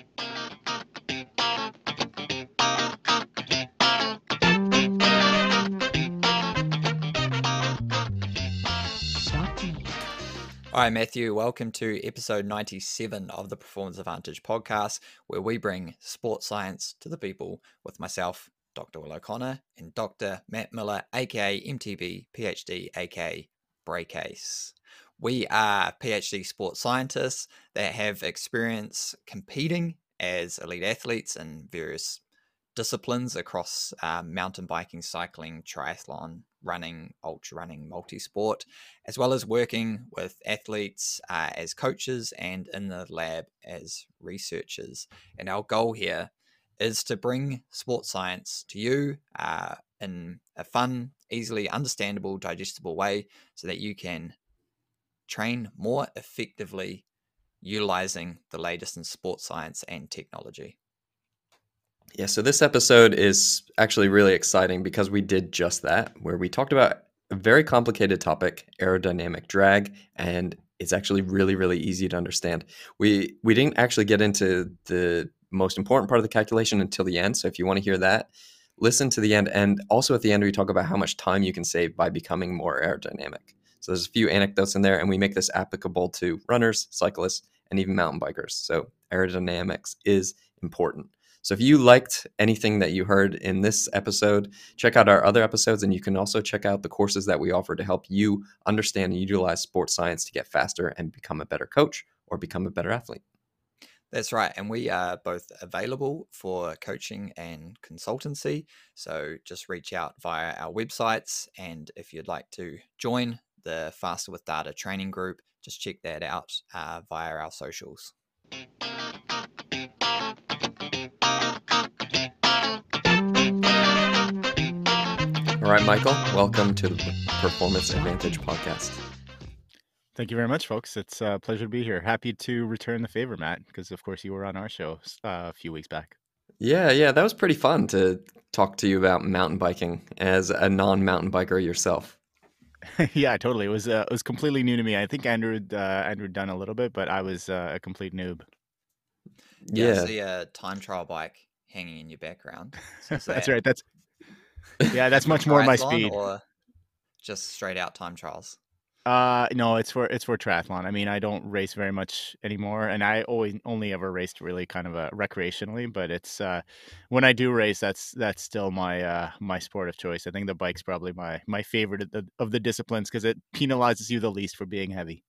All right, Matthew, welcome to episode 97 of the Performance Advantage podcast, where we bring sports science to the people with myself, Dr. Will O'Connor, and Dr. Matt Miller, aka MTB, PhD, aka Breakcase. We are PhD sports scientists that have experience competing as elite athletes in various disciplines across mountain biking, cycling, triathlon, running, ultra running, multi-sport, as well as working with athletes as coaches and in the lab as researchers. And our goal here is to bring sports science to you in a fun, easily understandable, digestible way so that you can train more effectively utilizing the latest in sports science and technology. Yeah, so this episode is actually really exciting because we did just that, where we talked about a very complicated topic, aerodynamic drag, and it's actually really, really easy to understand. We didn't actually get into the most important part of the calculation until the end, so if you want to hear that, listen to the end. And also at the end, we talk about how much time you can save by becoming more aerodynamic. So there's a few anecdotes in there, and we make this applicable to runners, cyclists, and even mountain bikers. So aerodynamics is important. So if you liked anything that you heard in this episode, check out our other episodes, and you can also check out the courses that we offer to help you understand and utilize sports science to get faster and become a better coach or become a better athlete. That's right. And we are both available for coaching and consultancy. So just reach out via our websites. And if you'd like to join the Faster with Data training group, just check that out via our socials. All right, Michael, welcome to the Performance Advantage podcast. Thank you very much, folks. It's a pleasure to be here. Happy to return the favor, Matt, because of course you were on our show a few weeks back. Yeah, that was pretty fun to talk to you about mountain biking as a non-mountain biker yourself. Yeah, totally. It was completely new to me. I think Andrew had done a little bit, but I was a complete noob. Yeah, I see a time trial bike hanging in your background. So That's right. That's much more my speed. Or just straight out time trials? No, it's for triathlon. I mean, I don't race very much anymore, and I only ever raced really kind of recreationally. But it's when I do race, that's still my my sport of choice. I think the bike's probably my favorite of the disciplines because it penalizes you the least for being heavy.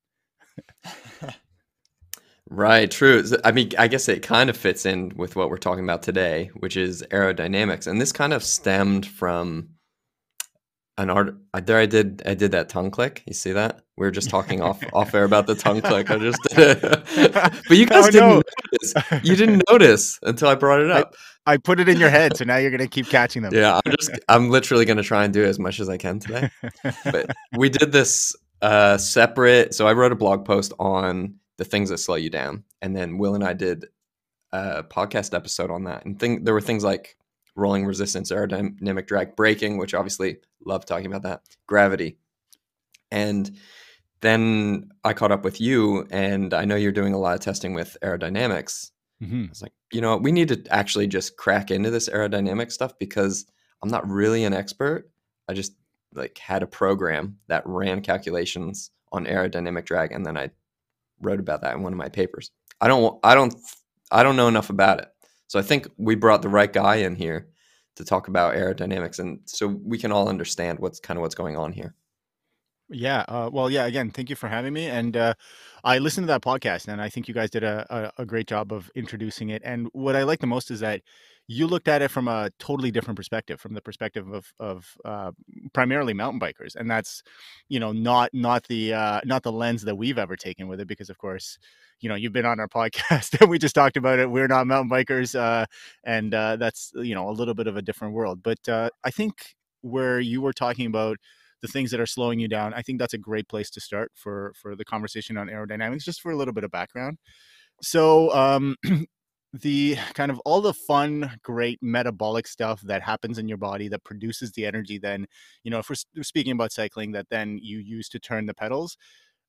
Right, true. I mean, I guess it kind of fits in with what we're talking about today, which is aerodynamics. And this kind of stemmed from an art. There, I did that tongue click. You see that? We were just talking off air about the tongue click. I just did it. But you guys didn't notice. You didn't notice until I brought it up. I put it in your head, so now you're gonna keep catching them. Yeah, I'm literally gonna try and do as much as I can today. But we did this separate. So I wrote a blog post on the things that slow you down, and then Will and I did a podcast episode on that. And there were things like rolling resistance, aerodynamic drag, braking, which obviously love talking about that, gravity. And then I caught up with you, and I know you're doing a lot of testing with aerodynamics. Mm-hmm. I was like, we need to actually just crack into this aerodynamic stuff because I'm not really an expert. I just had a program that ran calculations on aerodynamic drag, and then I wrote about that in one of my papers. I don't know enough about it. So I think we brought the right guy in here to talk about aerodynamics, and so we can all understand what's going on here. Yeah. Well, yeah, again, thank you for having me. And I listened to that podcast, and I think you guys did a great job of introducing it. And what I like the most is that you looked at it from a totally different perspective, from the perspective of primarily mountain bikers. And that's, not the lens that we've ever taken with it, because of course, you've been on our podcast and we just talked about it. We're not mountain bikers. And that's, a little bit of a different world. But I think where you were talking about the things that are slowing you down, I think that's a great place to start for the conversation on aerodynamics, just for a little bit of background. So the kind of all the fun, great metabolic stuff that happens in your body that produces the energy, then, if we're speaking about cycling, that then you use to turn the pedals,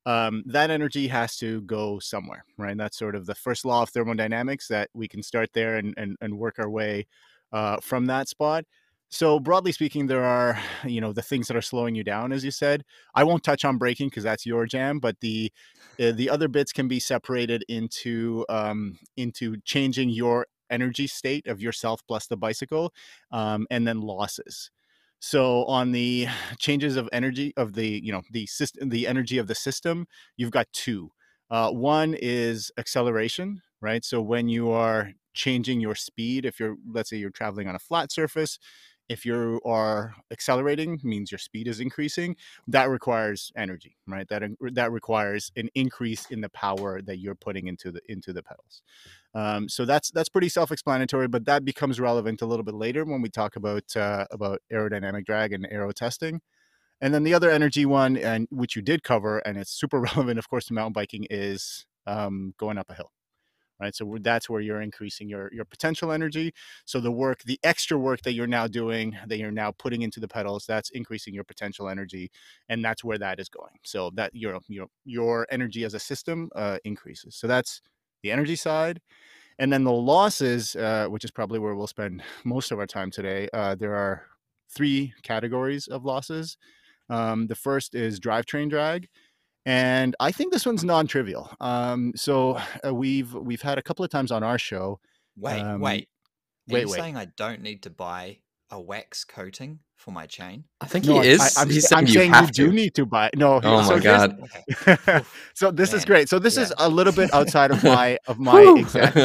that energy has to go somewhere, right? That's sort of the first law of thermodynamics, that we can start there and work our way from that spot. So broadly speaking, there are, the things that are slowing you down, as you said. I won't touch on braking because that's your jam, but the other bits can be separated into changing your energy state of yourself plus the bicycle, and then losses. So on the changes of energy of the system, the energy of the system, you've got two. One is acceleration, right? So when you are changing your speed, if let's say you're traveling on a flat surface, if you are accelerating, means your speed is increasing. That requires energy, right? That requires an increase in the power that you're putting into the pedals. So that's pretty self-explanatory, but that becomes relevant a little bit later when we talk about aerodynamic drag and aero testing. And then the other energy one, and which you did cover, and it's super relevant, of course, to mountain biking, is going up a hill, right? So that's where you're increasing your potential energy. So the extra work that you're now doing, that you're now putting into the pedals, that's increasing your potential energy, and that's where that is going. So that your energy as a system increases. So that's the energy side. And then the losses, which is probably where we'll spend most of our time today, there are three categories of losses. The first is drivetrain drag, and I think this one's non-trivial. So we've had a couple of times on our show. Wait. Are you Wait. saying I don't need to buy a wax coating for my chain? I think No, he is. He's saying you have do to. need to buy. No, Oh so my god. Okay. so this is Man, great. So this yeah. is a little bit outside of my Whew. exact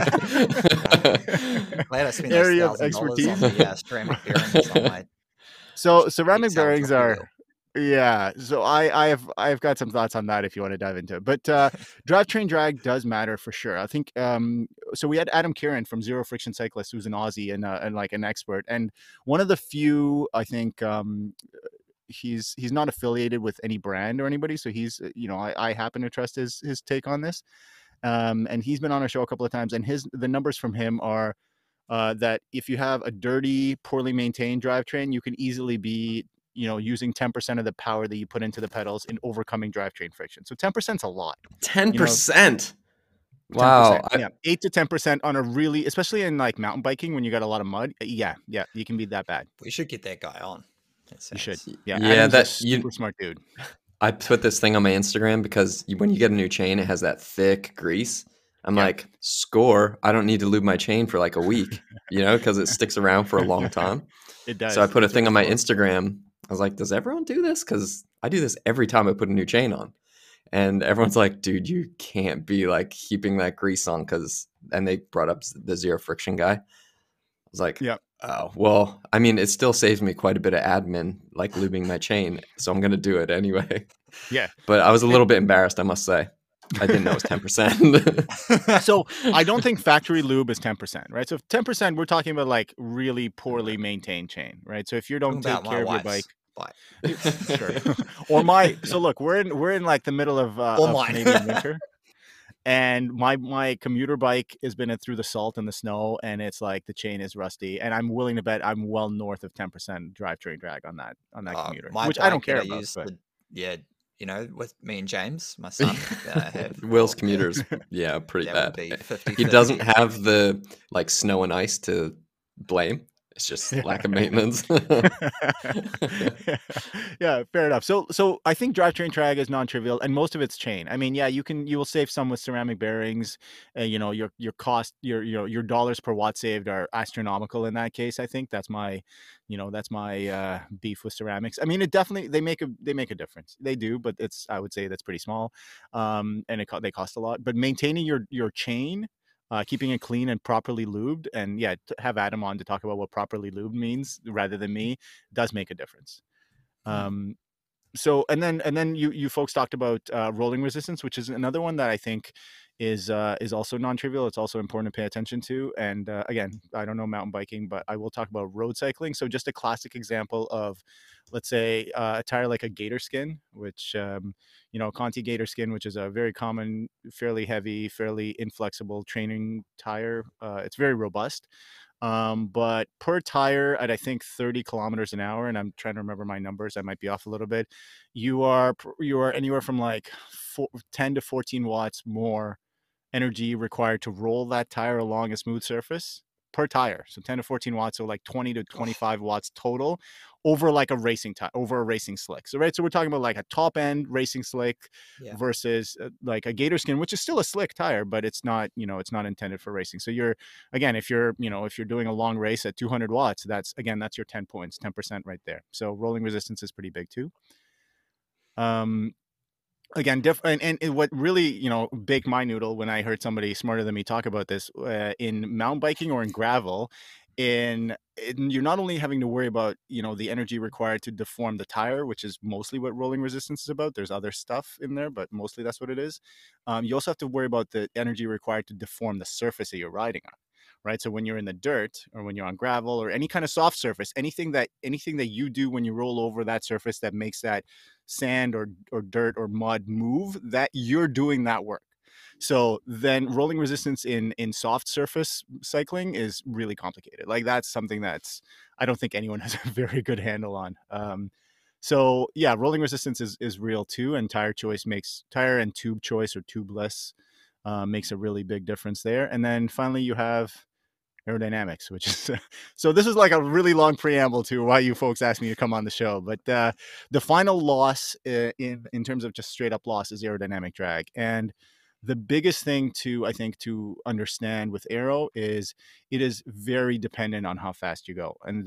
Glad I spent those area of $1,000 on expertise. the ceramic bearings on my So ceramic XL bearings jockey are, wheel. yeah. So I've got some thoughts on that if you want to dive into it. But drivetrain drag does matter for sure. I think so we had Adam Kieran from Zero Friction Cyclist, who's an Aussie and like an expert, and one of the few, I think, he's not affiliated with any brand or anybody, so he's I happen to trust his take on this. And he's been on our show a couple of times, and the numbers from him are that if you have a dirty, poorly maintained drivetrain, you can easily be using 10% of the power that you put into the pedals in overcoming drivetrain friction. So 10% is a lot. 10%. 10%. Wow. Yeah, 8 to 10% on a really, especially in like mountain biking when you got a lot of mud. Yeah, you can be that bad. We should get that guy on. You should. Yeah, Adam's a super smart dude. I put this thing on my Instagram because when you get a new chain, it has that thick grease. I'm like, score. I don't need to lube my chain for like a week, because it sticks around for a long time. It does. So I put a thing on my cool. Instagram. I was like, does everyone do this? Because I do this every time I put a new chain on. And everyone's like, dude, you can't be like keeping that grease on and they brought up the Zero Friction guy. I was like, yeah. Oh, well, I mean, it still saves me quite a bit of admin, like lubing my chain. So I'm going to do it anyway. Yeah. But I was a little bit embarrassed, I must say. I didn't know it was 10%. So I don't think factory lube is 10%, right? So 10%, we're talking about like really poorly maintained chain, right? So if you don't take care of your bike, sure. Or so look, we're in like the middle of Canadian winter. And my commuter bike has been through the salt and the snow, and it's like the chain is rusty. And I'm willing to bet I'm well north of 10% drivetrain drag on that commuter, which I don't care about. With me and James, my son, Will's commuters, pretty bad. 50, he doesn't have the like snow and ice to blame. It's just lack of maintenance. Yeah, fair enough. So I think drivetrain drag is non-trivial, and most of it's chain. I mean, yeah, you will save some with ceramic bearings. Your cost, your dollars per watt saved are astronomical in that case. I think that's my beef with ceramics. I mean, it definitely they make a difference. They do, but I would say that's pretty small, and they cost a lot. But maintaining your chain, keeping it clean and properly lubed, and to have Adam on to talk about what properly lubed means rather than me, does make a difference. So and then you folks talked about rolling resistance, which is another one that I think is also non-trivial. It's also important to pay attention to. And again, I don't know mountain biking, but I will talk about road cycling. So just a classic example of, let's say, a tire like a Gator Skin, which Conti Gator Skin, which is a very common, fairly heavy, fairly inflexible training tire. It's very robust. But per tire at I think 30 kilometers an hour, and I'm trying to remember my numbers, I might be off a little bit. You are anywhere from like 10 to 14 watts more energy required to roll that tire along a smooth surface per tire. So 10 to 14 watts, so like 20 to 25 watts total over like a racing tire, over a racing slick. So right, so we're talking about like a top end racing slick versus like a gator skin, which is still a slick tire, but it's not, it's not intended for racing. So you're, again, if you're doing a long race at 200 watts, that's your 10 points, 10% right there. So rolling resistance is pretty big too. Again, different, and what really baked my noodle when I heard somebody smarter than me talk about this in mountain biking or in gravel, you're not only having to worry about the energy required to deform the tire, which is mostly what rolling resistance is about. There's other stuff in there, but mostly that's what it is. You also have to worry about the energy required to deform the surface that you're riding on. Right. So when you're in the dirt or when you're on gravel or any kind of soft surface, anything that you do when you roll over that surface that makes that sand or dirt or mud move, that you're doing that work. So then rolling resistance in soft surface cycling is really complicated. Like that's something that's, I don't think anyone has a very good handle on. So yeah, rolling resistance is real too. And tire and tube choice or tubeless makes a really big difference there. And then finally you have aerodynamics, which is so this is like a really long preamble to why you folks asked me to come on the show. But the final loss in terms of just straight up loss is aerodynamic drag. And the biggest thing I think to understand with aero is it is very dependent on how fast you go. And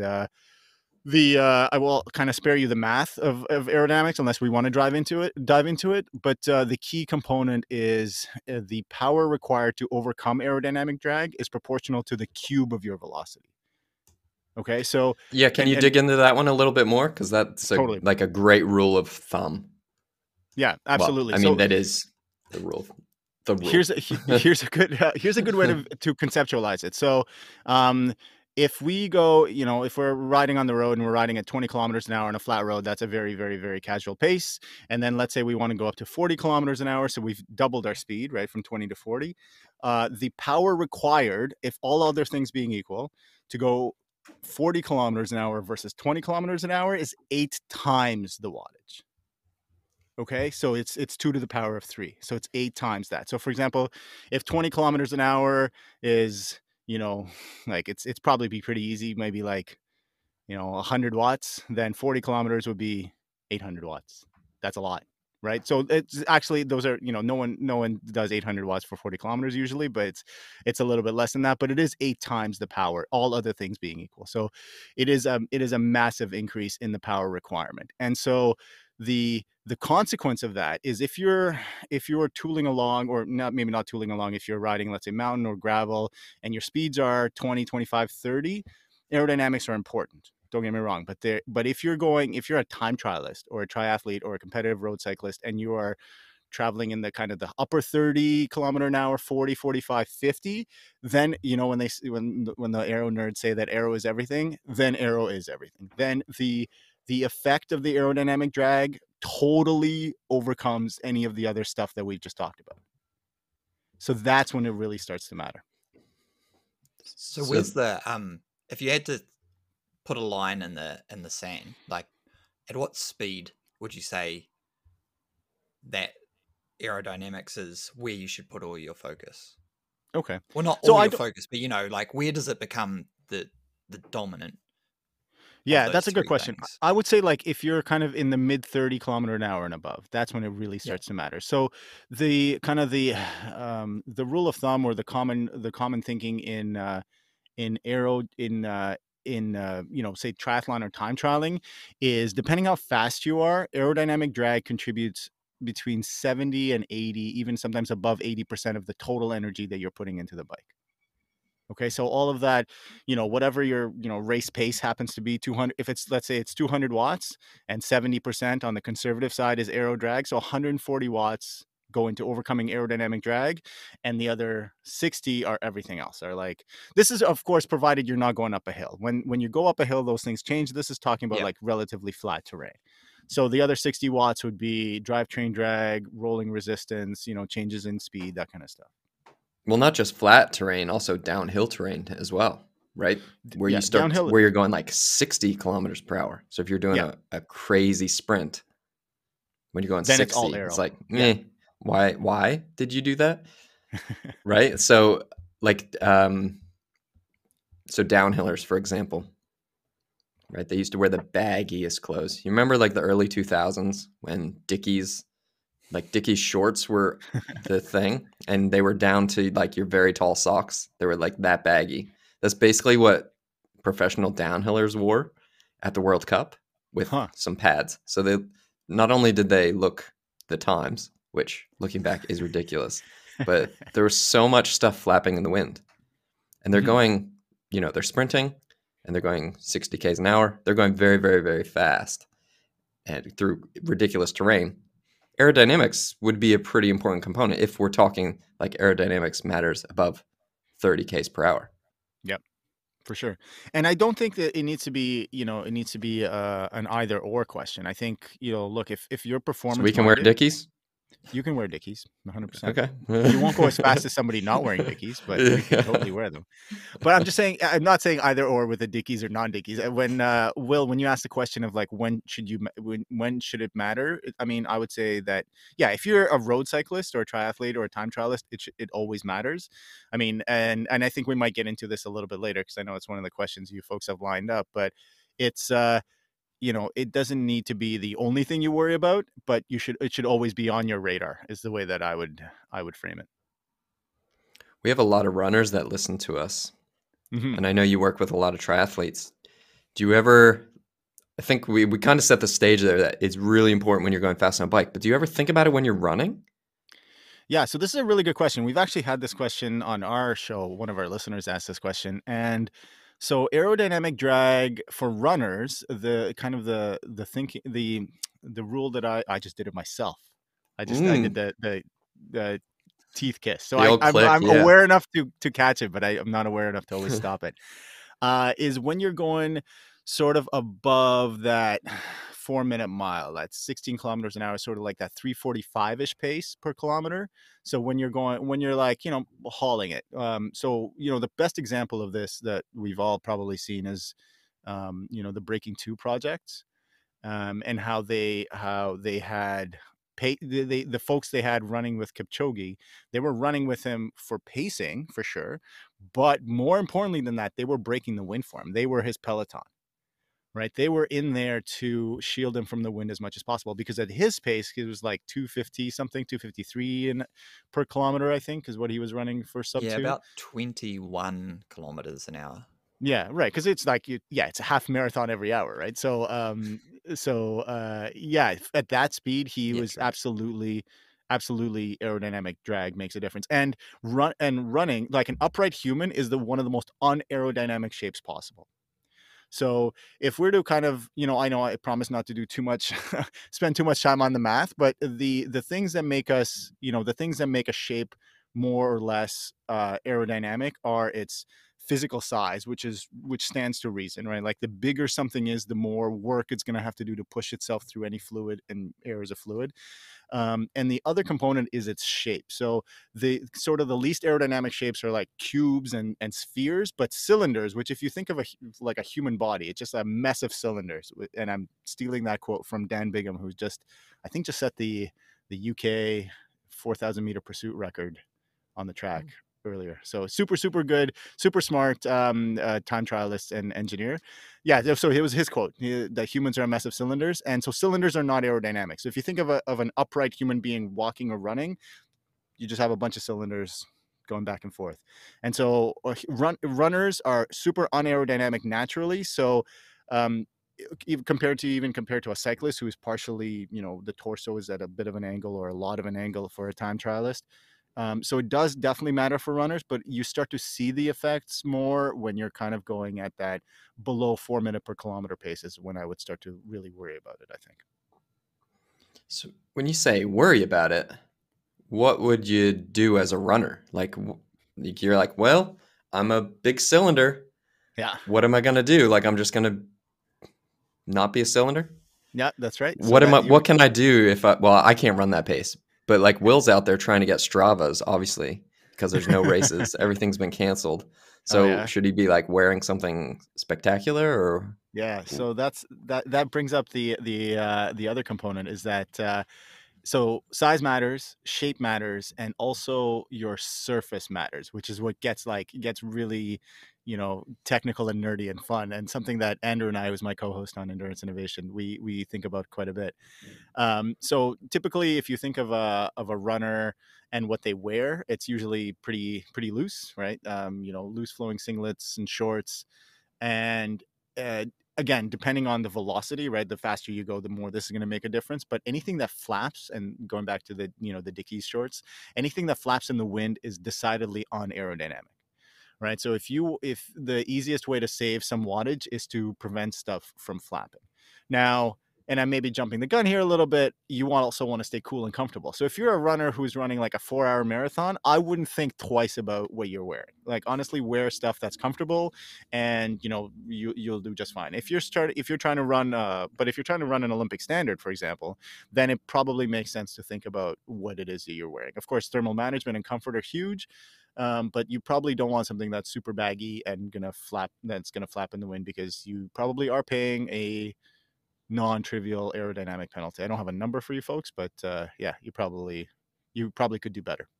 I will kind of spare you the math of aerodynamics unless we want to dive into it. But the key component is the power required to overcome aerodynamic drag is proportional to the cube of your velocity. Okay, so yeah, can you dig into that one a little bit more? Because that's totally like a great rule of thumb. Yeah, absolutely. Well, I mean, that is the rule. The rule. Here's a good way to conceptualize it. So, if we go, if we're riding on the road and we're riding at 20 kilometers an hour on a flat road, that's a very, very, very casual pace. And then let's say we want to go up to 40 kilometers an hour. So we've doubled our speed, right, from 20 to 40. The power required, if all other things being equal, to go 40 kilometers an hour versus 20 kilometers an hour is 8 times the wattage. Okay, so it's 2 to the power of 3. So it's 8 times that. So for example, if 20 kilometers an hour is, like it's probably be pretty easy, maybe like, 100 watts, then 40 kilometers would be 800 watts. That's a lot, right? So it's actually, those are, no one does 800 watts for 40 kilometers usually, but it's a little bit less than that, but it is 8 times the power, all other things being equal. So it is a massive increase in the power requirement. And so the consequence of that is if you're tooling along, or maybe not tooling along, if you're riding, let's say mountain or gravel, and your speeds are 20, 25, 30, aerodynamics are important. Don't get me wrong, but if you're a time trialist or a triathlete or a competitive road cyclist and you are traveling in the kind of the upper 30 kilometer an hour, 40, 45, 50, then, when the aero nerds say that aero is everything, then aero is everything. Then the effect of the aerodynamic drag totally overcomes any of the other stuff that we've just talked about. So that's when it really starts to matter. So where's the if you had to put a line in the sand, like at what speed would you say that aerodynamics is where you should put all your focus? Okay. Well, not all your focus, but like where does it become the dominant? Yeah, that's a good question. Things? I would say like if you're kind of in the mid 30 kilometer an hour and above, that's when it really starts to matter. So the kind of the rule of thumb or the common thinking in aero say triathlon or time trialing is, depending how fast you are, aerodynamic drag contributes between 70 and 80, even sometimes above 80% of the total energy that you're putting into the bike. Okay, so all of that, whatever your, race pace happens to be, 200, if it's, let's say it's 200 watts and 70% on the conservative side is aero drag, so 140 watts go into overcoming aerodynamic drag, and the other 60 are everything else. Are like, this is of course provided you're not going up a hill. When you go up a hill, those things change. This is talking about like relatively flat terrain. So the other 60 watts would be drivetrain drag, rolling resistance, changes in speed, that kind of stuff. Well, not just flat terrain, also downhill terrain as well. right? Where Yeah, you start, downhill. where you're going like 60 kilometers per hour. So if you're doing Yeah, a crazy sprint, when you're going then it's all 60, it's aero. like, Yeah. why did you do that? Right? So like, so downhillers, for example, right? They used to wear the baggiest clothes. You remember like the early 2000s when Dickies shorts were the thing, and they were down to like your very tall socks. They were like that baggy. That's basically what professional downhillers wore at the World Cup with Huh. some pads. So they not only did they look the times, which looking back is ridiculous, but there was so much stuff flapping in the wind. And they're Mhm. going, they're sprinting and they're going 60 Ks an hour. They're going very, very, very fast and through ridiculous terrain. Aerodynamics would be a pretty important component if we're talking like aerodynamics matters above 30 Ks per hour. Yep, for sure. And I don't think that it needs to be, an either or question. I think, look, if you're So performance we can wear minded, Dickies? you can wear Dickies 100%. Okay. You won't go as fast as somebody not wearing Dickies, but you can totally wear them. But I'm just saying, I'm not saying either or with the Dickies or non-Dickies. When Will, when you asked the question of like when should it matter? I mean, I would say that if you're a road cyclist or a triathlete or a time trialist, it always matters. I mean, and I think we might get into this a little bit later because I know it's one of the questions you folks have lined up, but it's it doesn't need to be the only thing you worry about, but it should always be on your radar is the way that I would frame it. We have a lot of runners that listen to us. Mhm. And I know you work with a lot of triathletes. Do you ever, I think we kind of set the stage there that it's really important when you're going fast on a bike, but do you ever think about it when you're running? Yeah, so this is a really good question. We've actually had this question on our show. One of our listeners asked this question. And so aerodynamic drag for runners, the kind of the thinking, the rule that I just did it myself. I did the teeth kiss. So The old click, I'm yeah. aware enough to catch it, but I'm not aware enough to always stop it. Is when you're going sort of above that 4-minute mile, that's 16 kilometers an hour, sort of like that 345-ish pace per kilometer. So when you're like, hauling it. So, the best example of this that we've all probably seen is, the Breaking 2 project, and how they had the folks they had running with Kipchoge, they were running with him for pacing for sure, but more importantly than that, they were breaking the wind for him. They were his peloton, right? They were in there to shield him from the wind as much as possible, because at his pace, it was like 250 something, 253 per kilometer, I think, is what he was running for sub 2. About 21 kilometers an hour. Yeah, right. Because it's like it's a half marathon every hour, right? So, at that speed, he was true. absolutely aerodynamic drag makes a difference. And running like an upright human is one of the most unaerodynamic shapes possible. So if we're to kind of, I know I promise not to do too much, spend too much time on the math, but the things that make us, the things that make a shape more or less aerodynamic are its physical size, which stands to reason, right? Like the bigger something is, the more work it's going to have to do to push itself through any fluid, and air is a fluid. And the other component is its shape. So the sort of the least aerodynamic shapes are like cubes and spheres, but cylinders, which if you think of like a human body, it's just a mess of cylinders. And I'm stealing that quote from Dan Bigham, who's just set the UK 4,000 meter pursuit record on the track earlier. So super good, super smart time trialist and engineer. Yeah, so it was his quote that humans are a mess of cylinders, and so cylinders are not aerodynamic. So if you think of an upright human being walking or running, you just have a bunch of cylinders going back and forth. And so runners are super unaerodynamic naturally. So even compared to a cyclist who is partially, the torso is at a bit of an angle or a lot of an angle for a time trialist. So it does definitely matter for runners, but you start to see the effects more when you're kind of going at that below 4-minute per kilometer pace is when I would start to really worry about it, I think. So when you say worry about it, what would you do as a runner? Like you're like, well, I'm a big cylinder. Yeah. What am I going to do? Like, I'm just going to not be a cylinder? Yeah, that's right. What can I do if I can't run that pace, but like Will's out there trying to get Stravas, obviously, because there's no races. Everything's been canceled. Oh So yeah. should he be like wearing something spectacular or? Yeah, so that brings up the other component is that so size matters, shape matters, and also your surface matters, which is what gets really, technical and nerdy and fun, and something that Andrew and I, who's my co-host on Endurance Innovation, we think about quite a bit. So typically, if you think of a runner and what they wear, it's usually pretty loose, right? Loose flowing singlets and shorts, and uh, again, depending on the velocity, right, the faster you go, the more this is going to make a difference. But anything that flaps, and going back to the Dickies shorts, anything that flaps in the wind is decidedly unaerodynamic, right? So if the easiest way to save some wattage is to prevent stuff from flapping. Now, and I may be jumping the gun here a little bit, you also want to stay cool and comfortable. So if you're a runner who's running like a 4-hour marathon, I wouldn't think twice about what you're wearing. Like, honestly, wear stuff that's comfortable, and you'll do just fine. If you're trying to run an Olympic standard, for example, then it probably makes sense to think about what it is that you're wearing. Of course, thermal management and comfort are huge, but you probably don't want something that's super baggy and that's gonna flap in the wind, because you probably are paying a non-trivial aerodynamic penalty. I don't have a number for you folks, but yeah, you probably could do better.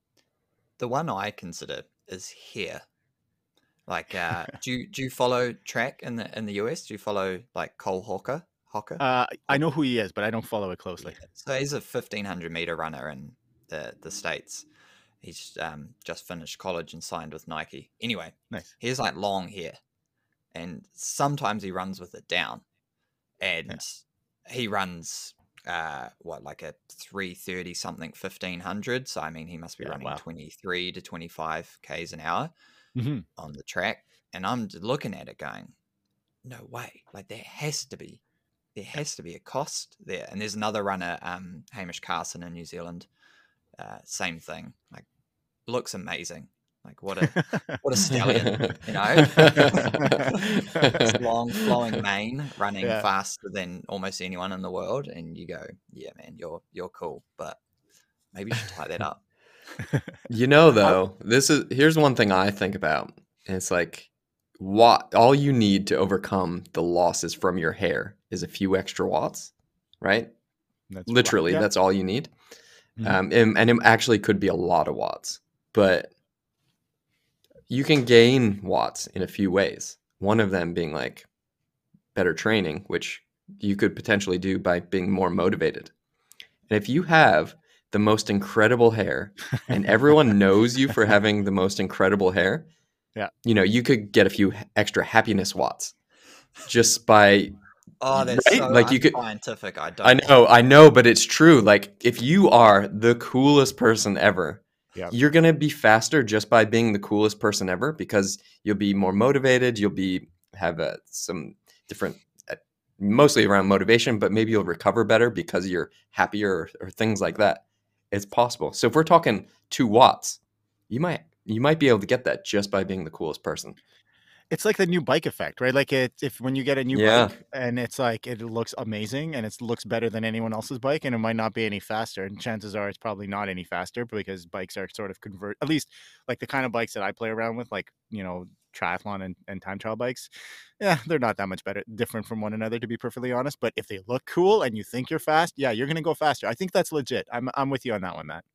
The one I consider is hair. Like, do you follow track in the US? Do you follow like Cole Hawker? I know who he is, but I don't follow it closely. Yeah. So he's a 1,500-meter runner in the States. He's just finished college and signed with Nike. Anyway, Nice. he has like long hair, and sometimes he runs with it down, and he runs like a 3:30 something 1,500. So I mean, he must be running 23 to 25 k's an hour on the track. And I'm looking at it going, no way! Like, there has to be a cost there. And there's another runner, Hamish Carson in New Zealand. Same thing. Like, looks amazing. Like, what a stallion, long flowing mane, running faster than almost anyone in the world. And you go, yeah, man, you're cool, but maybe you should tie that up. Though, here's one thing I think about. And it's like, all you need to overcome the losses from your hair is a few extra watts, right? Literally, that's all you need. And it actually could be a lot of watts, but you can gain watts in a few ways. One of them being like better training, which you could potentially do by being more motivated. And if you have the most incredible hair and everyone knows you for having the most incredible hair, you could get a few extra happiness watts just by... Oh, that's right? So like unscientific. I know, but it's true. Like, if you are the coolest person ever, you're going to be faster just by being the coolest person ever, because you'll be more motivated. You'll have some different, mostly around motivation, but maybe you'll recover better because you're happier or things like that. It's possible. So if we're talking 2 watts, you might be able to get that just by being the coolest person. It's like the new bike effect, right? Like, when you get a new bike and it's like, it looks amazing and it looks better than anyone else's bike, and it might not be any faster. And chances are it's probably not any faster, because bikes are sort of at least like the kind of bikes that I play around with, like, triathlon and time trial bikes. Yeah, they're not that much different from one another, to be perfectly honest. But if they look cool and you think you're fast, yeah, you're going to go faster. I think that's legit. I'm with you on that one, Matt.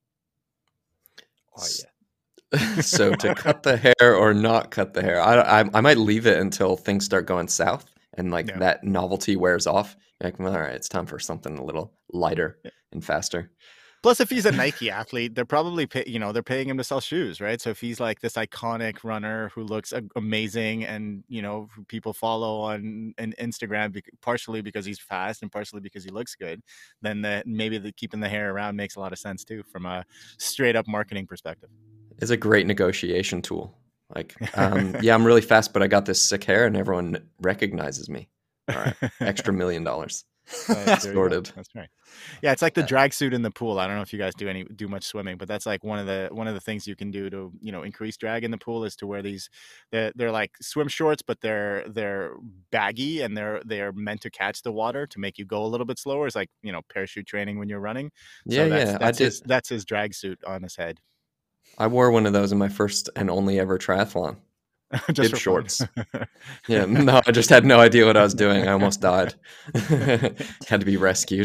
Oh, yeah. So to cut the hair or not cut the hair, I might leave it until things start going south and that novelty wears off. Like, all right, it's time for something a little lighter and faster. Plus, if he's a Nike athlete, they're probably they're paying him to sell shoes, right? So if he's like this iconic runner who looks amazing, and who people follow on Instagram partially because he's fast and partially because he looks good, then maybe keeping the hair around makes a lot of sense too, from a straight up marketing perspective. It's a great negotiation tool. Like, yeah, I'm really fast, but I got this sick hair and everyone recognizes me. All right, extra $1 million. Sorted. That's right. Yeah, it's like the drag suit in the pool. I don't know if you guys do much swimming, but that's like one of the things you can do to increase drag in the pool, is to wear these. They're like swim shorts, but they're baggy, and they're meant to catch the water to make you go a little bit slower. It's like parachute training when you're running. So that's his drag suit on his head. I wore one of those in my first and only ever triathlon. Just Bib for fun. shorts. Yeah, no, I just had no idea what I was doing. I almost died. Had to be rescued.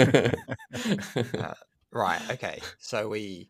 Right. Okay. So we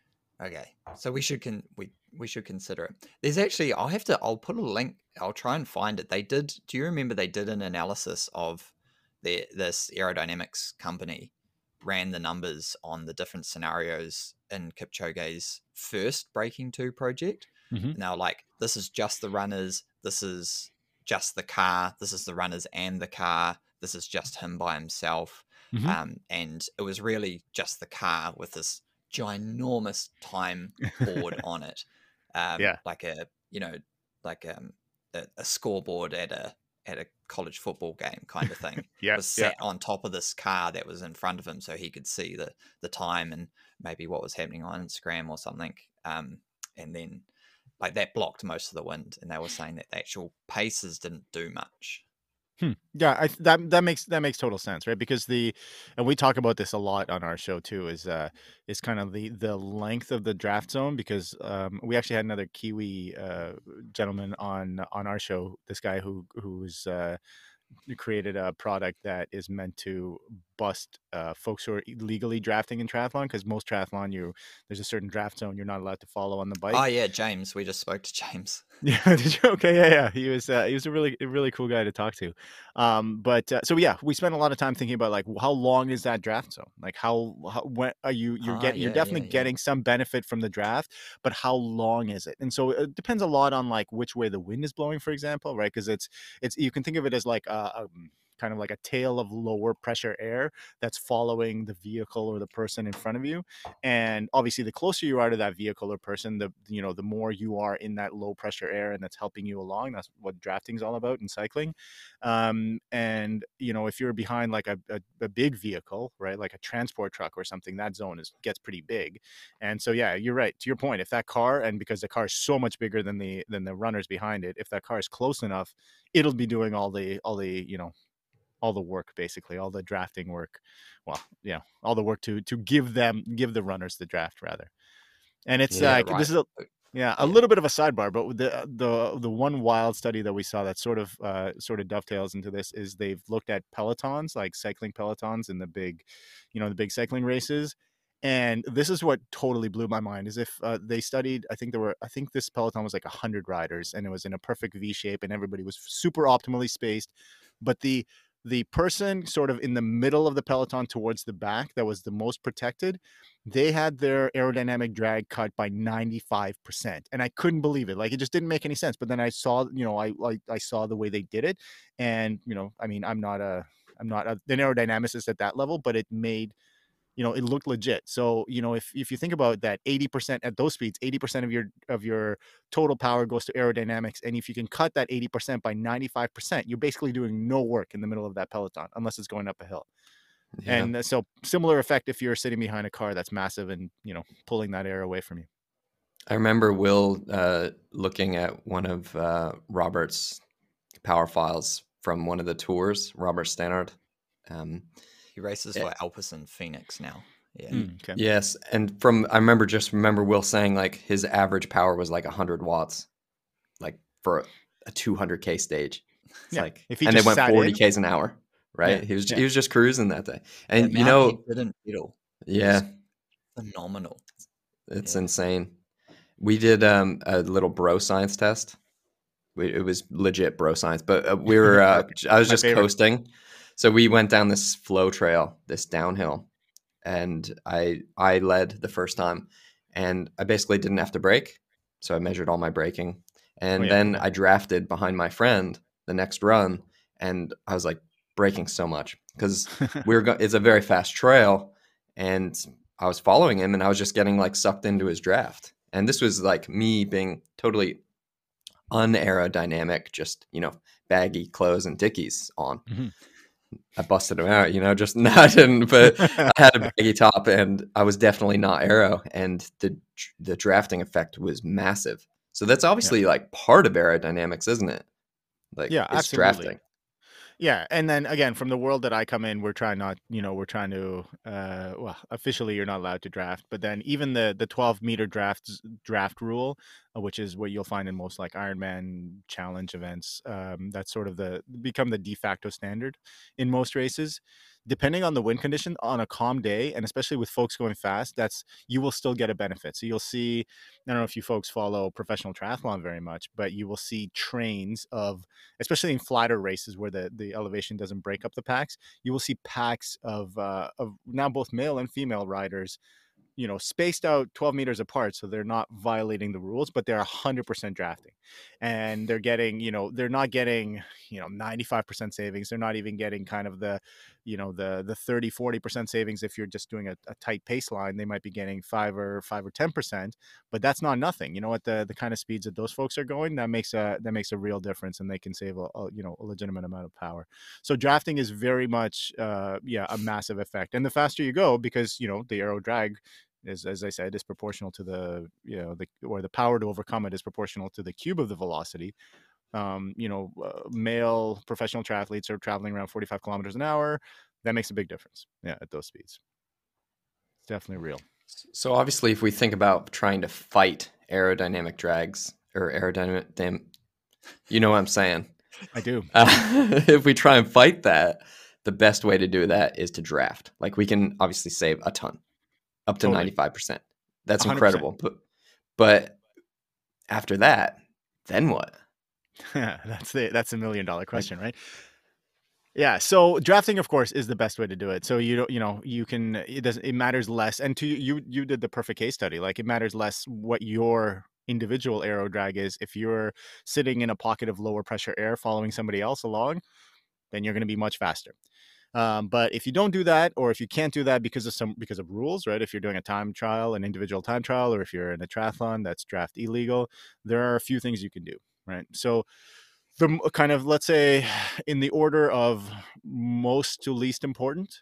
we should consider it. There's actually I'll put a link. I'll try and find it. Do you remember they did an analysis of this aerodynamics company, ran the numbers on the different scenarios in Kipchoge's first Breaking 2 project. Mhm. And they were like, this is just the runners, this is just the car, this is the runners and the car, this is just him by himself. Mhm. And it was really just the car with this ginormous time board on it, Yeah. like a like a scoreboard at a college football game kind of thing. Yeah. Was Yeah. sat on top of this car that was in front of him, so he could see the time and maybe what was happening on Instagram or something. And then like that blocked most of the wind, and they were saying that the actual paces didn't do much. Yeah, that makes total sense, right? Because and we talk about this a lot on our show too, is kind of the length of the draft zone. Because we actually had another Kiwi gentleman on our show. This guy who's created a product that is meant to bust folks who are illegally drafting in triathlon, because most triathlon there's a certain draft zone you're not allowed to follow on the bike. Oh yeah, James. We just spoke to James. Yeah, did you? Okay, yeah. He was a really cool guy to talk to. So yeah, we spent a lot of time thinking about like how long is that draft zone? Like when are you're definitely getting some benefit from the draft, but how long is it? And so it depends a lot on like which way the wind is blowing, for example, right? Because it's you can think of it as like a kind of like a tail of lower pressure air that's following the vehicle or the person in front of you. And obviously the closer you are to that vehicle or person, the more you are in that low pressure air, and that's helping you along. That's what drafting is all about in cycling. And if you're behind like a big vehicle, right, like a transport truck or something, that zone gets pretty big. And so yeah, you're right, to your point, if that car, and because the car is so much bigger than the runners behind it, if that car is close enough, it'll be doing all the all the work, basically all the drafting work. Well, all the work to give the runners the draft rather. And it's like right. this is a little bit of a sidebar, but with the one wild study that we saw that sort of dovetails into this is they've looked at pelotons, like cycling pelotons in the big cycling races. And this is what totally blew my mind, is if they studied, I think this peloton was like 100 riders, and it was in a perfect V shape, and everybody was super optimally spaced. But the person sort of in the middle of the peloton towards the back that was the most protected, they had their aerodynamic drag cut by 95%. And I couldn't believe it. Like, it just didn't make any sense. But then I saw, I saw the way they did it. And, I mean, I'm not an aerodynamicist at that level, but it made, it looked legit. So, if you think about that, 80% at those speeds, 80% of your total power goes to aerodynamics. And if you can cut that 80% by 95%, you're basically doing no work in the middle of that peloton, unless it's going up a hill. Yeah. And so similar effect if you're sitting behind a car that's massive and, pulling that air away from you. I remember Will looking at one of Robert's power files from one of the tours, Robert Stannard. He races for Alpecin Phoenix now. Yeah. Okay. Yes, and I remember Will saying like his average power was like 100 watts, like for a 200K stage. It's like, and they went 40Ks an hour, right? Yeah. He was just cruising that day, and he didn't pedal. Yeah, phenomenal. It's insane. We did a little bro science test. It was legit bro science, but we were. I was just coasting. So we went down this flow trail, this downhill, and I led the first time, and I basically didn't have to brake. So I measured all my braking, and then I drafted behind my friend the next run, and I was like braking so much because it's a very fast trail, and I was following him, and I was just getting like sucked into his draft. And this was like me being totally unaerodynamic, just baggy clothes and Dickies on. Mm-hmm. I busted him out, just I didn't, but I had a baggy top, and I was definitely not aero, and the drafting effect was massive. So that's obviously like part of aerodynamics, isn't it? Like, yeah, it's absolutely. Drafting. Yeah, and then again, from the world that I come in, we're trying not, we're trying to, well, officially you're not allowed to draft, but then even the 12-meter draft rule, which is what you'll find in most like Ironman challenge events, that's sort of become the de facto standard in most races. Depending on the wind condition, on a calm day, and especially with folks going fast, you will still get a benefit. So you'll see, I don't know if you folks follow professional triathlon very much, but you will see trains of, especially in flatter races where the elevation doesn't break up the packs, you will see packs of now both male and female riders, spaced out 12 meters apart, so they're not violating the rules, but they're 100% drafting, and they're not getting 95% savings. They're not even getting kind of the 30-40% savings. If you're just doing a tight pace line, they might be getting 5 or 10%, but that's not nothing. At the kind of speeds that those folks are going, that makes a real difference, and they can save a legitimate amount of power. So drafting is very much a massive effect, and the faster you go, because the aero drag is, as I said, is proportional to the power to overcome it is proportional to the cube of the velocity. Male professional triathletes are traveling around 45 kilometers an hour. That makes a big difference. Yeah, at those speeds. It's definitely real. So obviously, if we think about trying to fight aerodynamic drags or aerodynamic, you know what I'm saying? I do. If we try and fight that, the best way to do that is to draft. Like, we can obviously save a ton, up to Totally. 95%. That's 100%. incredible. But after that, then what? That's the $1 million question, right? Yeah. So drafting, of course, is the best way to do it. So it matters less. And you did the perfect case study. Like, it matters less what your individual aero drag is. If you're sitting in a pocket of lower pressure air following somebody else along, then you're going to be much faster. But if you don't do that, or if you can't do that because of rules, right? If you're doing a time trial, an individual time trial, or if you're in a triathlon that's draft illegal, there are a few things you can do, right? So the kind of, let's say, in the order of most to least important,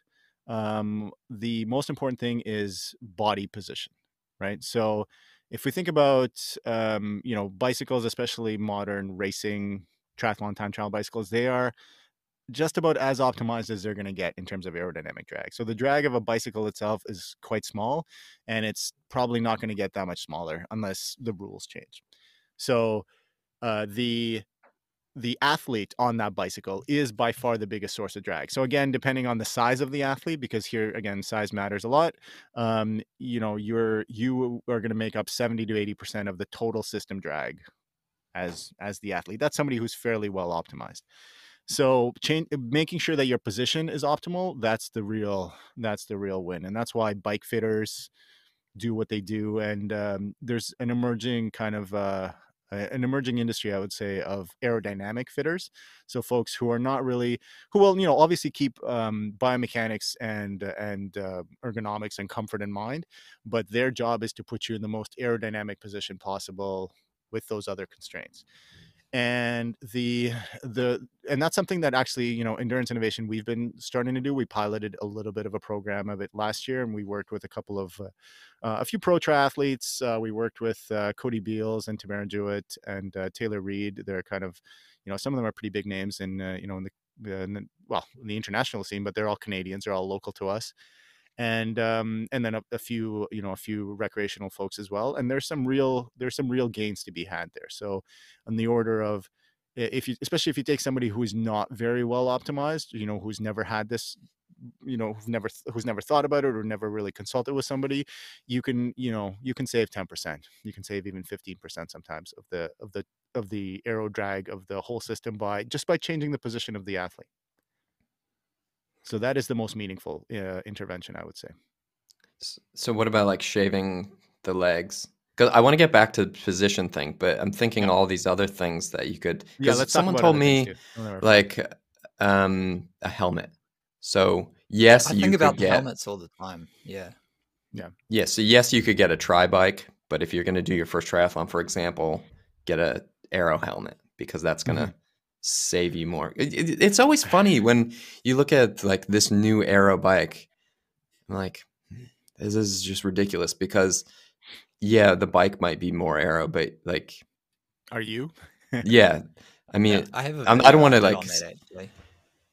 the most important thing is body position, right? So if we think about bicycles, especially modern racing triathlon time trial bicycles, they are just about as optimized as they're going to get in terms of aerodynamic drag. So the drag of a bicycle itself is quite small, and it's probably not going to get that much smaller unless the rules change. So the athlete on that bicycle is by far the biggest source of drag. So again, depending on the size of the athlete, because here again, size matters a lot. You are going to make up 70 to 80% of the total system drag as the athlete. That's somebody who's fairly well optimized. So making sure that your position is optimal, that's the real win. And that's why bike fitters do what they do. And there's an emerging kind of an emerging industry, I would say, of aerodynamic fitters. So folks who are not really, who will, obviously keep biomechanics and ergonomics and comfort in mind, but their job is to put you in the most aerodynamic position possible with those other constraints. And and that's something that actually, Endurance Innovation, we've been starting to do. We piloted a little bit of a program of it last year, and we worked with a few pro triathletes. We worked with Cody Beals and Tamara Jewett and Taylor Reed. They're kind of, some of them are pretty big names in the international scene, but they're all Canadians. They're all local to us. And then a few recreational folks as well. And there's some real gains to be had there. So on the order of, especially if you take somebody who's not very well optimized, who's never had this, who's never thought about it or never really consulted with somebody, you can save 10%. You can save even 15% sometimes of the aero drag of the whole system by changing the position of the athlete. So that is the most meaningful intervention, I would say. So what about like shaving the legs? Because I want to get back to the position thing, but I'm thinking all these other things that you could. Because someone told me like a helmet. So yes, I think about the helmets all the time. Yeah. So yes, you could get a tri bike, but if you're going to do your first triathlon, for example, get a aero helmet, because that's going to save you more. It's always funny when you look at like this new aero bike. I'm like, this is just ridiculous, because the bike might be more aero, but like, are you? Yeah, I mean, I have I don't want to like. actually.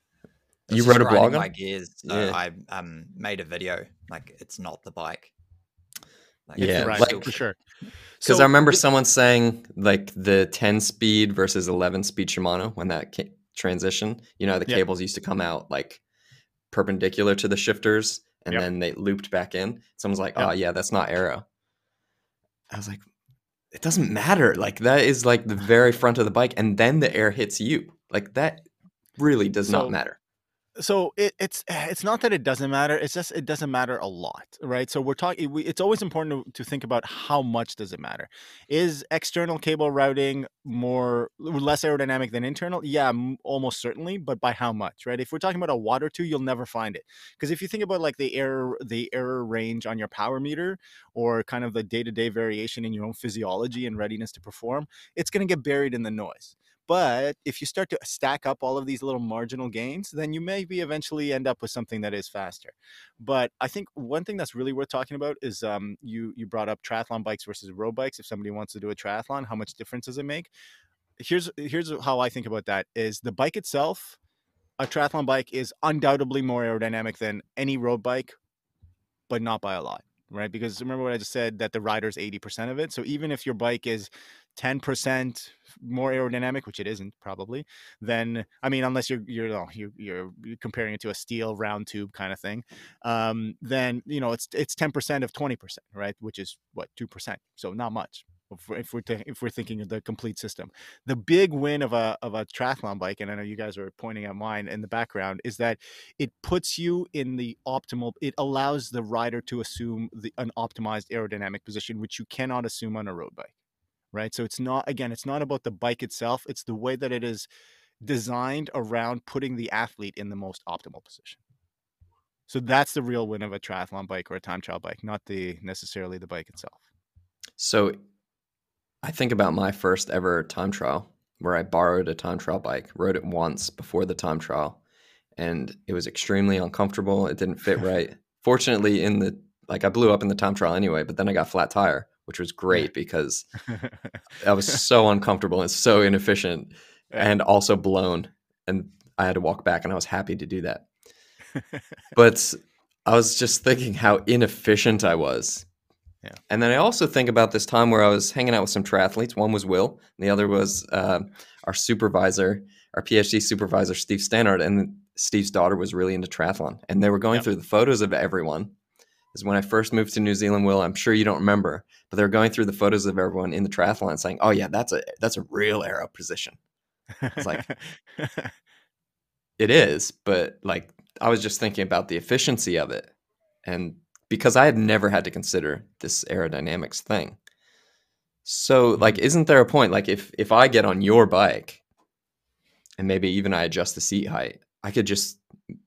You This is wrote a grinding blog my on? gears, so Yeah. I made a video. Like, it's not the bike. Like, It's the Yeah, I'm rider still for like sure. because I So remember someone saying like the 10 speed versus 11 speed Shimano when that transition, the yeah, cables used to come out like perpendicular to the shifters and yep, then they looped back in. Someone's like, yep. oh yeah, that's not aero. I was like, it doesn't matter. Like that is like the very front of the bike and then the air hits you. Like that really does not So matter. it's not that it doesn't matter. It's just it doesn't matter a lot, right? So we're talking. It's always important to think about how much does it matter. Is external cable routing less aerodynamic than internal? Yeah, almost certainly, but by how much, right? If we're talking about a watt or two, you'll never find it, because if you think about like the error range on your power meter, or kind of the day-to-day variation in your own physiology and readiness to perform, it's going to get buried in the noise. But if you start to stack up all of these little marginal gains, then you maybe eventually end up with something that is faster. But I think one thing that's really worth talking about is you brought up triathlon bikes versus road bikes. If somebody wants to do a triathlon, how much difference does it make? Here's how I think about that: is the bike itself, a triathlon bike is undoubtedly more aerodynamic than any road bike, but not by a lot, right? Because remember what I just said, that the rider's 80% of it. So even if your bike is 10% more aerodynamic, which it isn't probably, then I mean, unless you're comparing it to a steel round tube kind of thing, then it's 10% of 20%, right? Which is what, 2%. So not much. If we're thinking of the complete system, the big win of a triathlon bike, and I know you guys are pointing at mine in the background, is that it puts you in the optimal. It allows the rider to assume an optimized aerodynamic position, which you cannot assume on a road bike, right? So it's not about the bike itself. It's the way that it is designed around putting the athlete in the most optimal position. So that's the real win of a triathlon bike or a time trial bike, not necessarily the bike itself. So I think about my first ever time trial where I borrowed a time trial bike, rode it once before the time trial, and it was extremely uncomfortable. It didn't fit right. Fortunately, I blew up in the time trial anyway, but then I got flat tire, which was great because I was so uncomfortable and so inefficient and also blown. And I had to walk back, and I was happy to do that. But I was just thinking how inefficient I was. Yeah. And then I also think about this time where I was hanging out with some triathletes. One was Will, and the other was our supervisor, our PhD supervisor, Steve Stannard. And Steve's daughter was really into triathlon. And they were going through the photos of everyone. Because when I first moved to New Zealand, Will, I'm sure you don't remember, but they were going through the photos of everyone in the triathlon and saying, oh, yeah, that's a real aero position. I was like, it is, but like I was just thinking about the efficiency of it. And because I had never had to consider this aerodynamics thing. So like, isn't there a point, like if I get on your bike and maybe even I adjust the seat height, I could just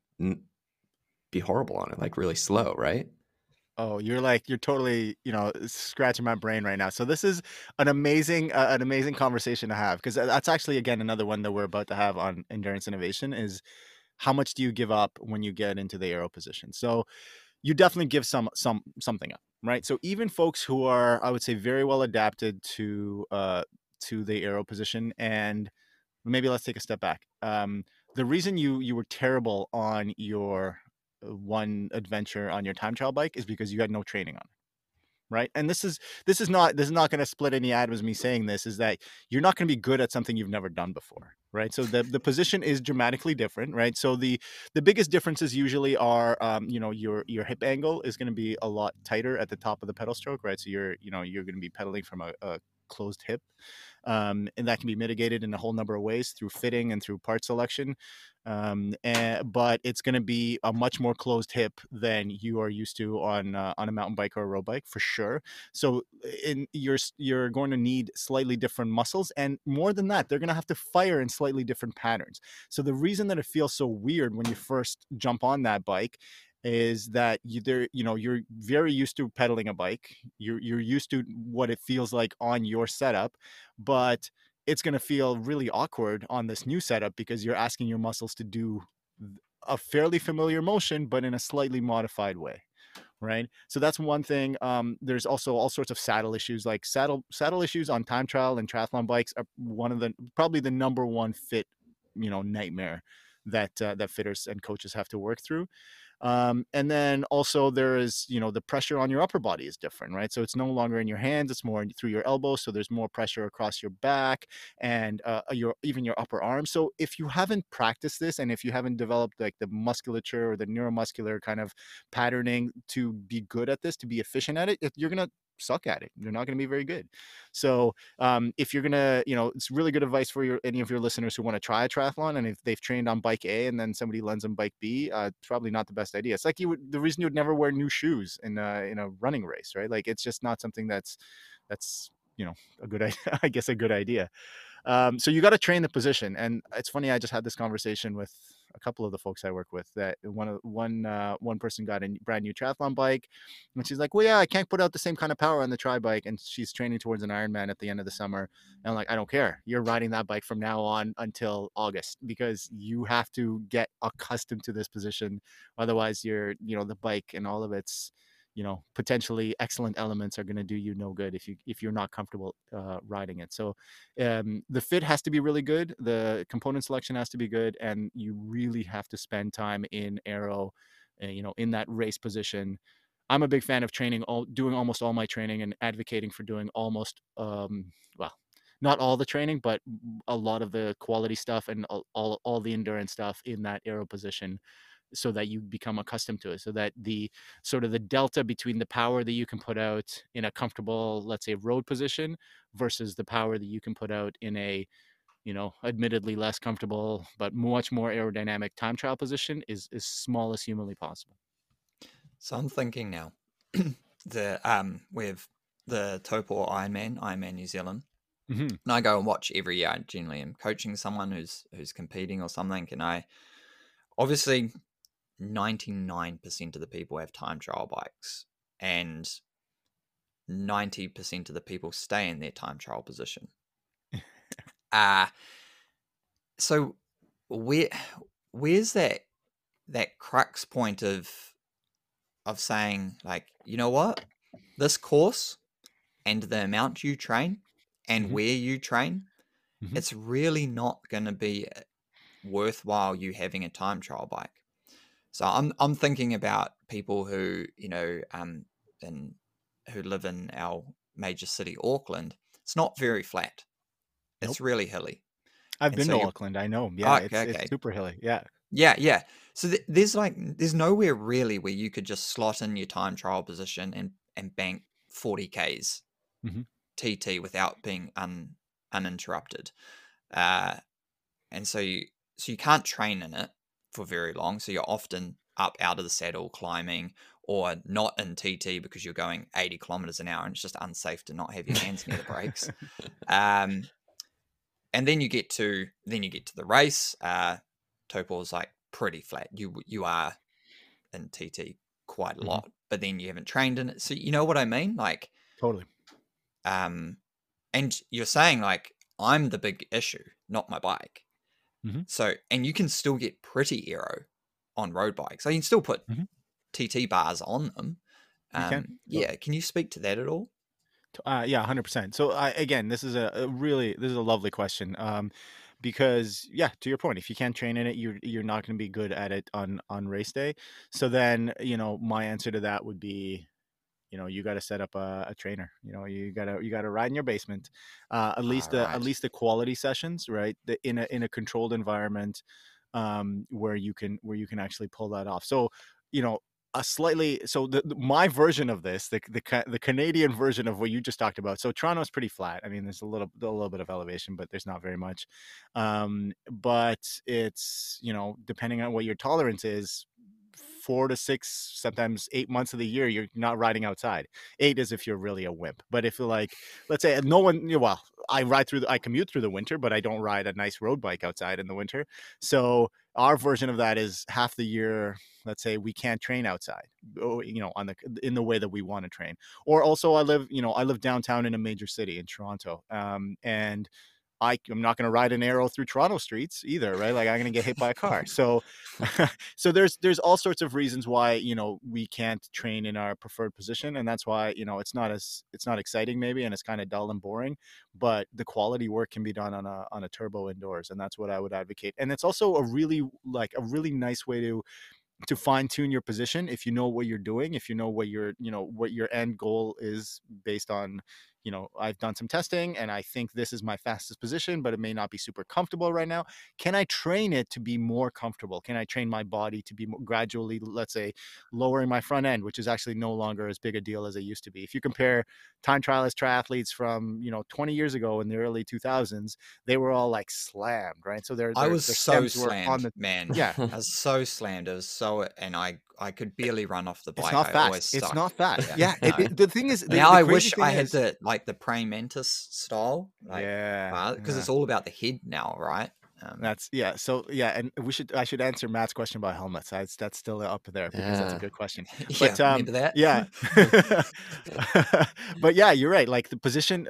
be horrible on it, like really slow, right? Oh, you're totally, scratching my brain right now. So this is an amazing conversation to have, because that's actually, again, another one that we're about to have on endurance innovation is how much do you give up when you get into the aero position? So you definitely give something up, right? So even folks who are, I would say, very well adapted to the aero position, and maybe let's take a step back. The reason you were terrible on your one adventure on your time trial bike is because you had no training on it, right? And this is not going to split any atoms. Me saying this is that you're not going to be good at something you've never done before, right? So the position is dramatically different, right? So the biggest differences usually are, your hip angle is going to be a lot tighter at the top of the pedal stroke, right? So you're going to be pedaling from a closed hip. And that can be mitigated in a whole number of ways through fitting and through part selection. But it's going to be a much more closed hip than you are used to on a mountain bike or a road bike, for sure. So you're going to need slightly different muscles, and more than that, they're going to have to fire in slightly different patterns. So the reason that it feels so weird when you first jump on that bike is that you're very used to pedaling a bike. You're used to what it feels like on your setup, but it's going to feel really awkward on this new setup because you're asking your muscles to do a fairly familiar motion, but in a slightly modified way. Right. So that's one thing. There's also all sorts of saddle issues, like saddle issues on time trial and triathlon bikes are probably the number one fit, nightmare that fitters and coaches have to work through. And then also there is, the pressure on your upper body is different, right? So it's no longer in your hands, it's more through your elbows. So there's more pressure across your back and even your upper arm. So if you haven't practiced this, and if you haven't developed like the musculature or the neuromuscular kind of patterning to be good at this, to be efficient at it, you're going to suck at it. You're not going to be very good. So if you're gonna, it's really good advice for any of your listeners who want to try a triathlon, and if they've trained on bike A and then somebody lends them bike B, it's probably not the best idea. It's like the reason you would never wear new shoes in a running race, right? Like it's just not something that's a good idea. I guess a good idea. So you got to train the position, and it's funny. I just had this conversation with a couple of the folks I work with. That one person got a brand new triathlon bike, and she's like, "Well, yeah, I can't put out the same kind of power on the tri bike," and she's training towards an Ironman at the end of the summer. And I'm like, "I don't care. You're riding that bike from now on until August because you have to get accustomed to this position. Otherwise, the bike and all of its." Potentially excellent elements are going to do you no good if you're not comfortable riding it. So the fit has to be really good, the component selection has to be good, and you really have to spend time in aero, in that race position. I'm a big fan of doing almost all my training and advocating for doing almost well, not all the training, but a lot of the quality stuff and all the endurance stuff in that aero position, so that you become accustomed to it, so that the sort of the delta between the power that you can put out in a comfortable, let's say, road position versus the power that you can put out in a, admittedly less comfortable but much more aerodynamic time trial position is as small as humanly possible. So I'm thinking now, with the Taupo Ironman New Zealand, and I go and watch every year. I generally am coaching someone who's competing or something, and I obviously 99% of the people have time trial bikes, and 90% of the people stay in their time trial position. So where's that crux point of saying, like, you know what, this course and the amount you train and where you train, it's really not going to be worthwhile you having a time trial bike. So I'm thinking about people who who live in our major city, Auckland. It's not very flat. It's really hilly. I've been to Auckland. I know. Yeah, it's super hilly. Yeah. So there's nowhere really where you could just slot in your time trial position and bank 40 Ks TT without being uninterrupted. And so you can't train in it for very long. So you're often up out of the saddle climbing, or not in TT because you're going 80 kilometers an hour and it's just unsafe to not have your hands near the brakes. And then you get to the race. Taupo's like pretty flat. You are in TT quite a lot, but then you haven't trained in it. So you know what I mean? Like, totally. And you're saying, like, I'm the big issue, not my bike. So, and you can still get pretty aero on road bikes. So you can still put TT bars on them. Yeah. Can you speak to that at all? Yeah, 100%. So again, this is a lovely question. Because to your point, if you can't train in it, you're not going to be good at it on race day. So then, my answer to that would be, you got to set up a trainer. You got to ride in your basement, at least the quality sessions, right? In a controlled environment, where you can actually pull that off. So, my version of this, the Canadian version of what you just talked about. So Toronto's pretty flat. I mean, there's a little bit of elevation, but there's not very much. But it's, depending on what your tolerance is, 4 to 6, sometimes 8 months of the year, you're not riding outside. 8 is if you're really a wimp. But if you're like, let's say I commute through the winter, but I don't ride a nice road bike outside in the winter. So our version of that is half the year, let's say we can't train outside, in the way that we want to train. Or also I live downtown in a major city in Toronto. And I'm not going to ride an Aero through Toronto streets either, right? Like I'm going to get hit by a car. So, so there's all sorts of reasons why, we can't train in our preferred position. And that's why, it's not exciting maybe, and it's kind of dull and boring, but the quality work can be done on a turbo indoors. And that's what I would advocate. And it's also a really nice way to fine tune your position if you know what you're doing, if you know what your end goal is based on, I've done some testing and I think this is my fastest position, but it may not be super comfortable right now. Can I train it to be more comfortable? Can I train my body to be gradually, let's say, lowering my front end, which is actually no longer as big a deal as it used to be? If you compare time trialist triathletes from 20 years ago in the early 2000s, they were all like slammed, right? So I was their so stems were on slammed, the man. yeah. I was so slammed. It was so, and I could barely run off the It's bike. not I fast. always It's stuck. not fast. Yeah, Yeah. no. The thing is, Now the I crazy wish thing I had is, the praying mantis style, like, yeah, because yeah. it's all about the head now, right? That's So and I should answer Matt's question about helmets. That's still up there because that's a Yeah. good question. Yeah, But remember that? yeah, but yeah, you're right. Like the position,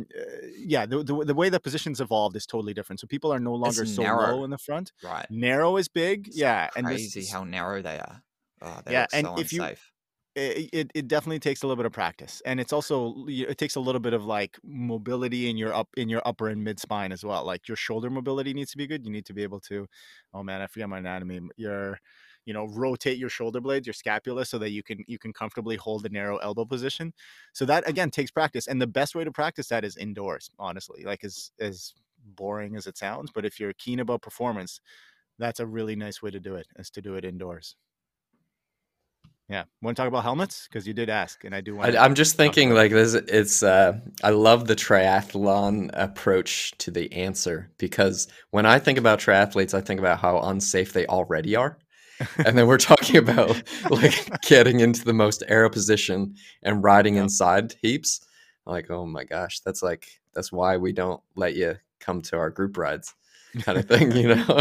the way the positions evolved is totally different. So people are no It's longer so narrow, low in the front. right? Narrow is big, It's yeah, and crazy how narrow they are. Oh, they yeah, look and so if you unsafe. it definitely takes a little bit of practice, and it's also it takes a little bit of like mobility in your upper and mid spine as well. Like your shoulder mobility needs to be good. You need to be able to, oh man, I forget my anatomy. Rotate your shoulder blades, your scapula, so that you can comfortably hold the narrow elbow position. So that again takes practice, and the best way to practice that is indoors. Honestly, like as boring as it sounds, but if you're keen about performance, that's a really nice way to do it, is to do it indoors. Yeah. Want to talk about helmets? Because you did ask, and I do want to I'm just talk thinking about like this. It's I love the triathlon approach to the answer, because when I think about triathletes, I think about how unsafe they already are, and then we're talking about like getting into the most aero position and riding Yeah. inside heaps. Like, oh my gosh, that's why we don't let you come to our group rides, kind of thing,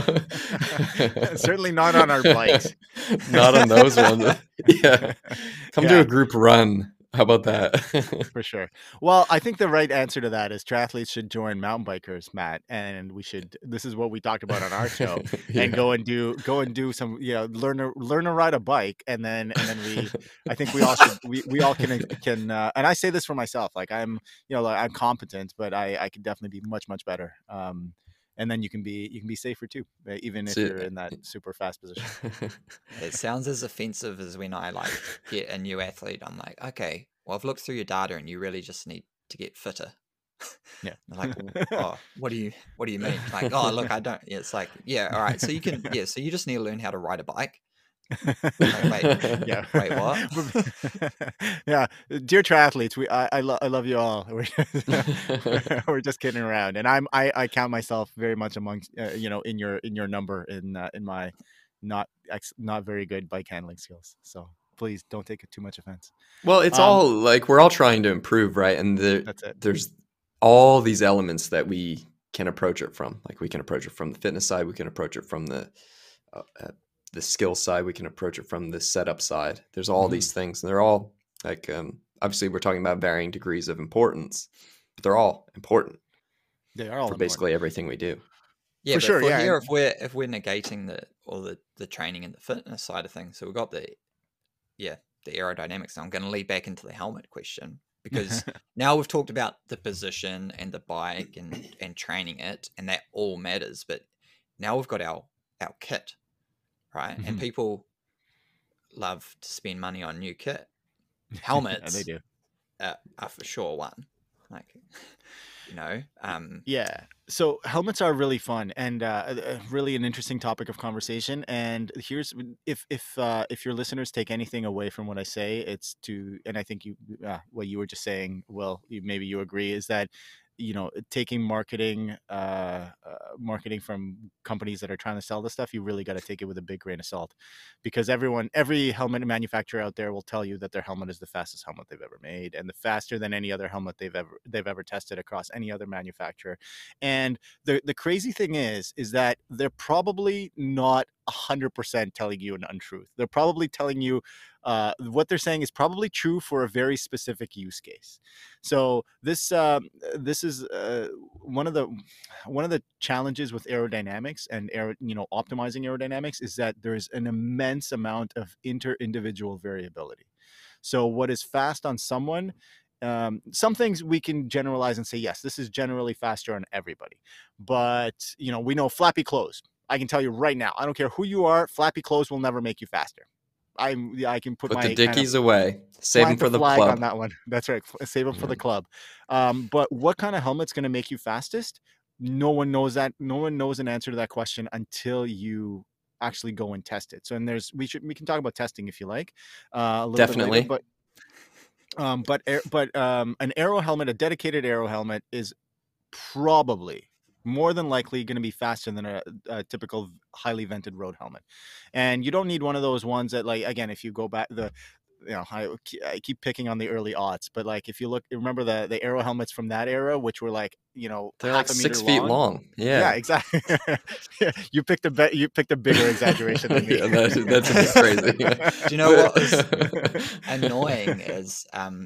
Certainly not on our bikes. Not on those ones. Yeah. Come to Yeah, a group run. How about that? for sure. Well, I think the right answer to that is triathletes should join mountain bikers, Matt, and this is what we talked about on our show, and Yeah. go and do some, learn to ride a bike, and then I think we all should, we all can, and I say this for myself, like I'm competent, but I could definitely be much, much better. And then you can be safer too, even if So, you're in that super fast position. It sounds as offensive as when I like get a new athlete. I'm like, okay, well, I've looked through your data and you really just need to get fitter. Yeah. They're like, oh, what do you mean? Like, oh, look, I don't. It's like, yeah, all right. So you can, yeah. So you just need to learn how to ride a bike. Like, Yeah. wait, what? Yeah, dear triathletes, I love you all. We're just kidding around, and I count myself very much amongst in your number in my not very good bike handling skills. So please don't take it too much offense. Well, it's Um, all like we're all trying to improve, right? And that's it. there's all these elements that we can approach it from. Like we can approach it from the fitness side, we can approach it from the skill side, we can approach it from the setup side. There's all these things, and they're all like obviously we're talking about varying degrees of importance, but they're all important They are all for important. basically everything we do. Yeah, For but sure, for yeah, here, and- if we're negating the training and the fitness side of things, so we've got the aerodynamics. Now I'm going to lead back into the helmet question, because now we've talked about the position and the bike and training it, and that all matters. But now we've got our kit, right? And people love to spend money on new kit. Helmets they do. are for sure one. Like, Yeah. So helmets are really fun and really an interesting topic of conversation. And here's if your listeners take anything away from what I say, it's and I think what you were just saying, well, maybe you agree, is that taking marketing from companies that are trying to sell this stuff, you really got to take it with a big grain of salt, because every helmet manufacturer out there will tell you that their helmet is the fastest helmet they've ever made, and the faster than any other helmet they've ever tested across any other manufacturer. And the crazy thing is that they're probably not 100% telling you an untruth. They're probably telling you what they're saying is probably true for a very specific use case. So this is one of the challenges with aerodynamics and optimizing aerodynamics is that there is an immense amount of inter-individual variability. So what is fast on someone, some things we can generalize and say, yes, this is generally faster on everybody. But, we know flappy clothes. I can tell you right now, I don't care who you are, flappy clothes will never make you faster. I can put my the dickies away. Save them for the flag club. on that one. That's right. Save them for the club. But what kind of helmet's going to make you fastest? No one knows that. No one knows an answer to that question until you actually go and test it. So, and we can talk about testing if you like, a little Definitely. bit later, but an aero helmet, a dedicated aero helmet, is probably more than likely going to be faster than a typical highly vented road helmet. And you don't need one of those ones that, like, again, if you go back I keep picking on the early aughts, but like if you remember the aero helmets from that era, which were like, they're like 6 feet long. Yeah, exactly. Yeah, you picked a bigger exaggeration than me. Yeah, that's a bit crazy. Do you know what was annoying is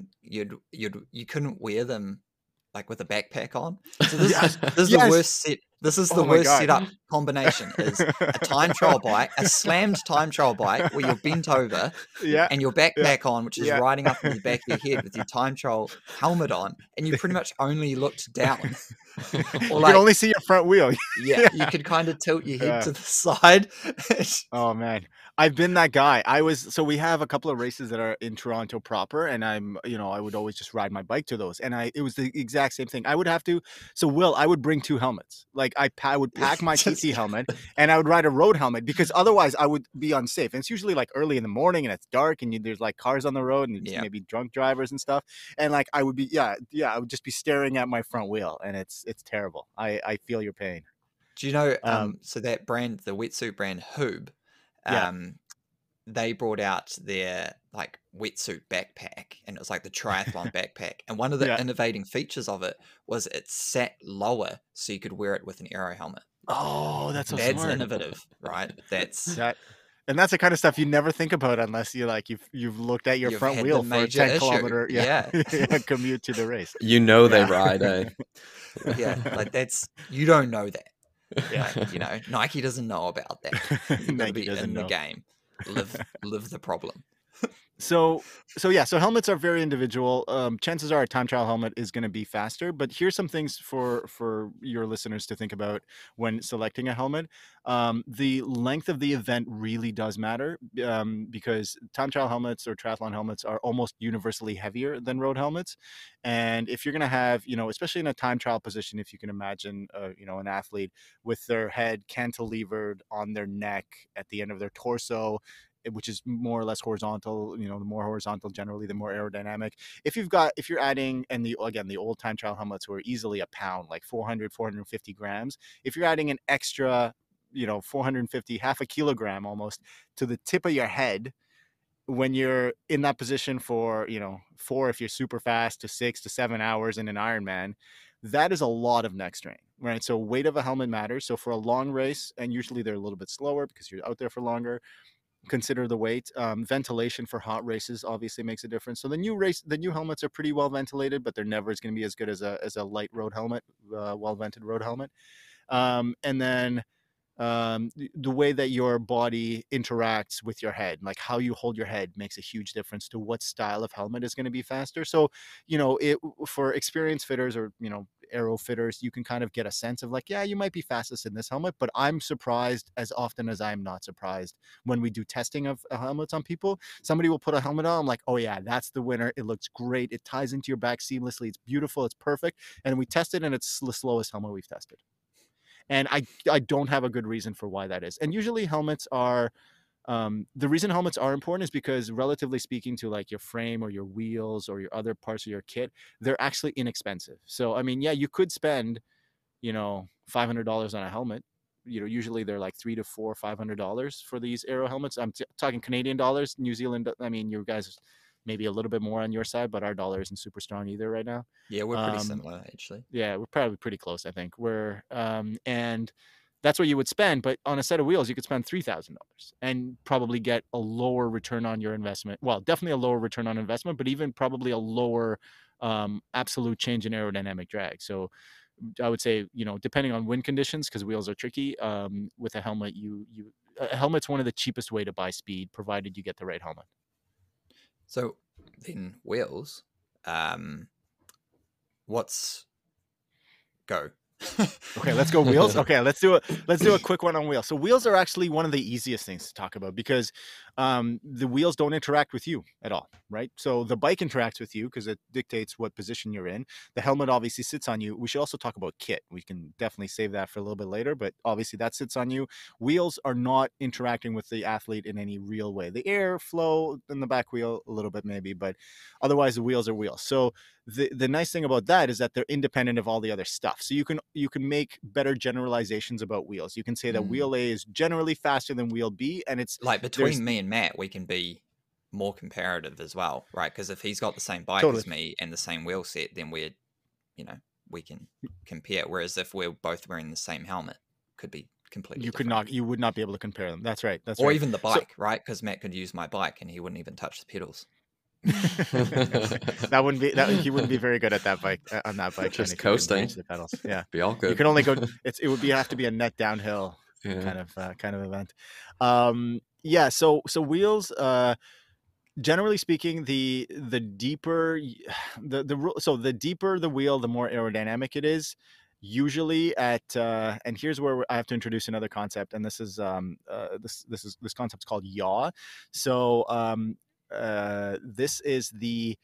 you couldn't wear them like with a backpack on. So this is the worst set. This is the worst setup combination: is a time trial bike, a slammed time trial bike where you're bent over, and your backpack on, which is riding up in the back of your head with your time trial helmet on, and you pretty much only looked down. Or you can only see your front wheel. You could kind of tilt your head to the side. Oh man, I've been that guy. So we have a couple of races that are in Toronto proper, and I would always just ride my bike to those, and it was the exact same thing. I would bring two helmets. Like I would pack my TT helmet, and I would ride a road helmet, because otherwise I would be unsafe. And it's usually like early in the morning, and it's dark, and there's like cars on the road, and maybe drunk drivers and stuff. And like I would be, I would just be staring at my front wheel, and it's terrible. I feel your pain. Do you know? So that brand, the wetsuit brand Hoob, they brought out their like wetsuit backpack, and it was like the triathlon backpack. And one of the innovating features of it was it sat lower, so you could wear it with an aero helmet. Oh, that's smart. Innovative, right? That's that. And that's the kind of stuff you never think about unless you've looked at your front wheel for a 10-kilometer commute to the race. They ride, eh? Like that's, you don't know that. Yeah, Nike doesn't know about that. You've got to be in the game. Live the problem. So helmets are very individual. Chances are a time trial helmet is going to be faster, but here's some things for your listeners to think about when selecting a helmet. The length of the event really does matter, because time trial helmets or triathlon helmets are almost universally heavier than road helmets. And if you're going to have, especially in a time trial position, if you can imagine, an athlete with their head cantilevered on their neck at the end of their torso, which is more or less horizontal, the more horizontal generally, the more aerodynamic. If you're adding, and the old time trial helmets were easily a pound, like 450 grams. If you're adding an extra, 450, half a kilogram almost to the tip of your head, when you're in that position for, 4, if you're super fast, to 6 to 7 hours in an Ironman, that is a lot of neck strain, right? So weight of a helmet matters. So for a long race, and usually they're a little bit slower because you're out there for longer, consider the weight. Ventilation for hot races obviously makes a difference. So the new helmets are pretty well ventilated, but they're never going to be as good as a light road helmet, well vented road helmet. And then the way that your body interacts with your head, like how you hold your head, makes a huge difference to what style of helmet is going to be faster. So for experienced fitters or aero fitters, you can kind of get a sense of like, you might be fastest in this helmet, but I'm surprised as often as I'm not surprised when we do testing of helmets on people. Somebody will put a helmet on, I'm like, oh yeah, that's the winner. It looks great. It ties into your back seamlessly. It's beautiful. It's perfect. And we test it, and it's the slowest helmet we've tested. And I don't have a good reason for why that is. And usually helmets are, the reason helmets are important is because, relatively speaking to like your frame or your wheels or your other parts of your kit, they're actually inexpensive. So, I mean, you could spend, $500 on a helmet. Usually they're like $300 to $500 for these aero helmets. I'm talking Canadian dollars. New Zealand, I mean, you guys maybe a little bit more on your side, but our dollar isn't super strong either right now. Yeah, we're pretty similar, actually. Yeah, we're probably pretty close, I think. And That's what you would spend. But on a set of wheels, you could spend $3,000 and probably get a lower return on your investment. Well, definitely a lower return on investment, but even probably a lower absolute change in aerodynamic drag. So I would say, depending on wind conditions, because wheels are tricky, with a helmet, a helmet's one of the cheapest way to buy speed, provided you get the right helmet. So then wheels, go. Okay, let's go wheels. Okay, let's do a quick one on wheels. So wheels are actually one of the easiest things to talk about because the wheels don't interact with you at all, right? So the bike interacts with you because it dictates what position you're in. The helmet obviously sits on you. We should also talk about kit. We can definitely save that for a little bit later, but obviously that sits on you. Wheels are not interacting with the athlete in any real way. The air flow in the back wheel a little bit maybe, but otherwise the wheels are wheels. So the nice thing about that is that they're independent of all the other stuff. So you can make better generalizations about wheels. You can say that wheel A is generally faster than wheel B, and it's like between me and Matt, we can be more comparative as well, right? Because if he's got the same bike as me and the same wheel set, then we can compare. Whereas if we're both wearing the same helmet, could be completely different. You would not be able to compare them. That's right. Or even the bike, right? Because Matt could use my bike and he wouldn't even touch the pedals. He wouldn't be very good at that bike on that bike. Just coasting the pedals. Yeah, be all good. You can only go. It would have to be a net downhill kind of event. So wheels. Generally speaking, the deeper the deeper the wheel, the more aerodynamic it is. Usually and here's where I have to introduce another concept, and this is this concept's called yaw. So this is the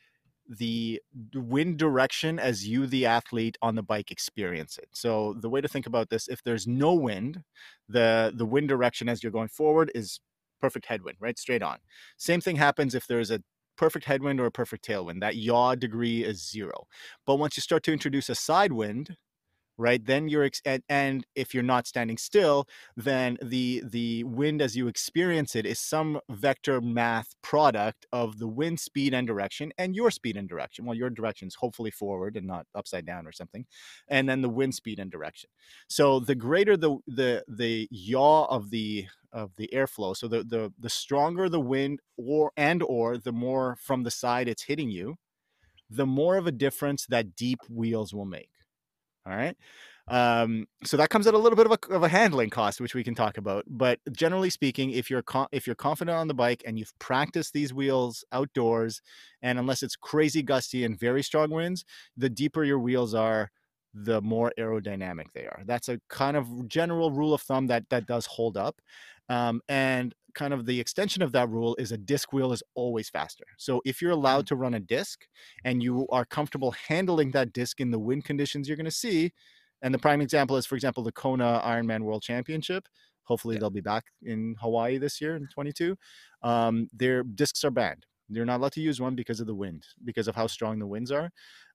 wind direction as you, the athlete on the bike, experience it. So the way to think about this, if there's no wind, the wind direction as you're going forward is perfect headwind, right? Straight on. Same thing happens if there's a perfect headwind or a perfect tailwind. That yaw degree is 0. But once you start to introduce a side wind, right, then and if you're not standing still, then the wind as you experience it is some vector math product of the wind speed and direction and your speed and direction. Well, your direction is hopefully forward and not upside down or something, and then the wind speed and direction. So the greater the yaw of the airflow, so the stronger the wind or the more from the side it's hitting you, the more of a difference that deep wheels will make. All right. So that comes at a little bit of a handling cost, which we can talk about. But generally speaking, if you're confident on the bike and you've practiced these wheels outdoors, and unless it's crazy gusty and very strong winds, the deeper your wheels are, the more aerodynamic they are. That's a kind of general rule of thumb that does hold up. And kind of the extension of that rule is a disc wheel is always faster. So if you're allowed to run a disc and you are comfortable handling that disc in the wind conditions you're going to see, and the prime example is, for example, the Kona Ironman World Championship. Hopefully they'll be back in Hawaii this year in 22. Their discs are banned. They're not allowed to use one because of the wind, because of how strong the winds are.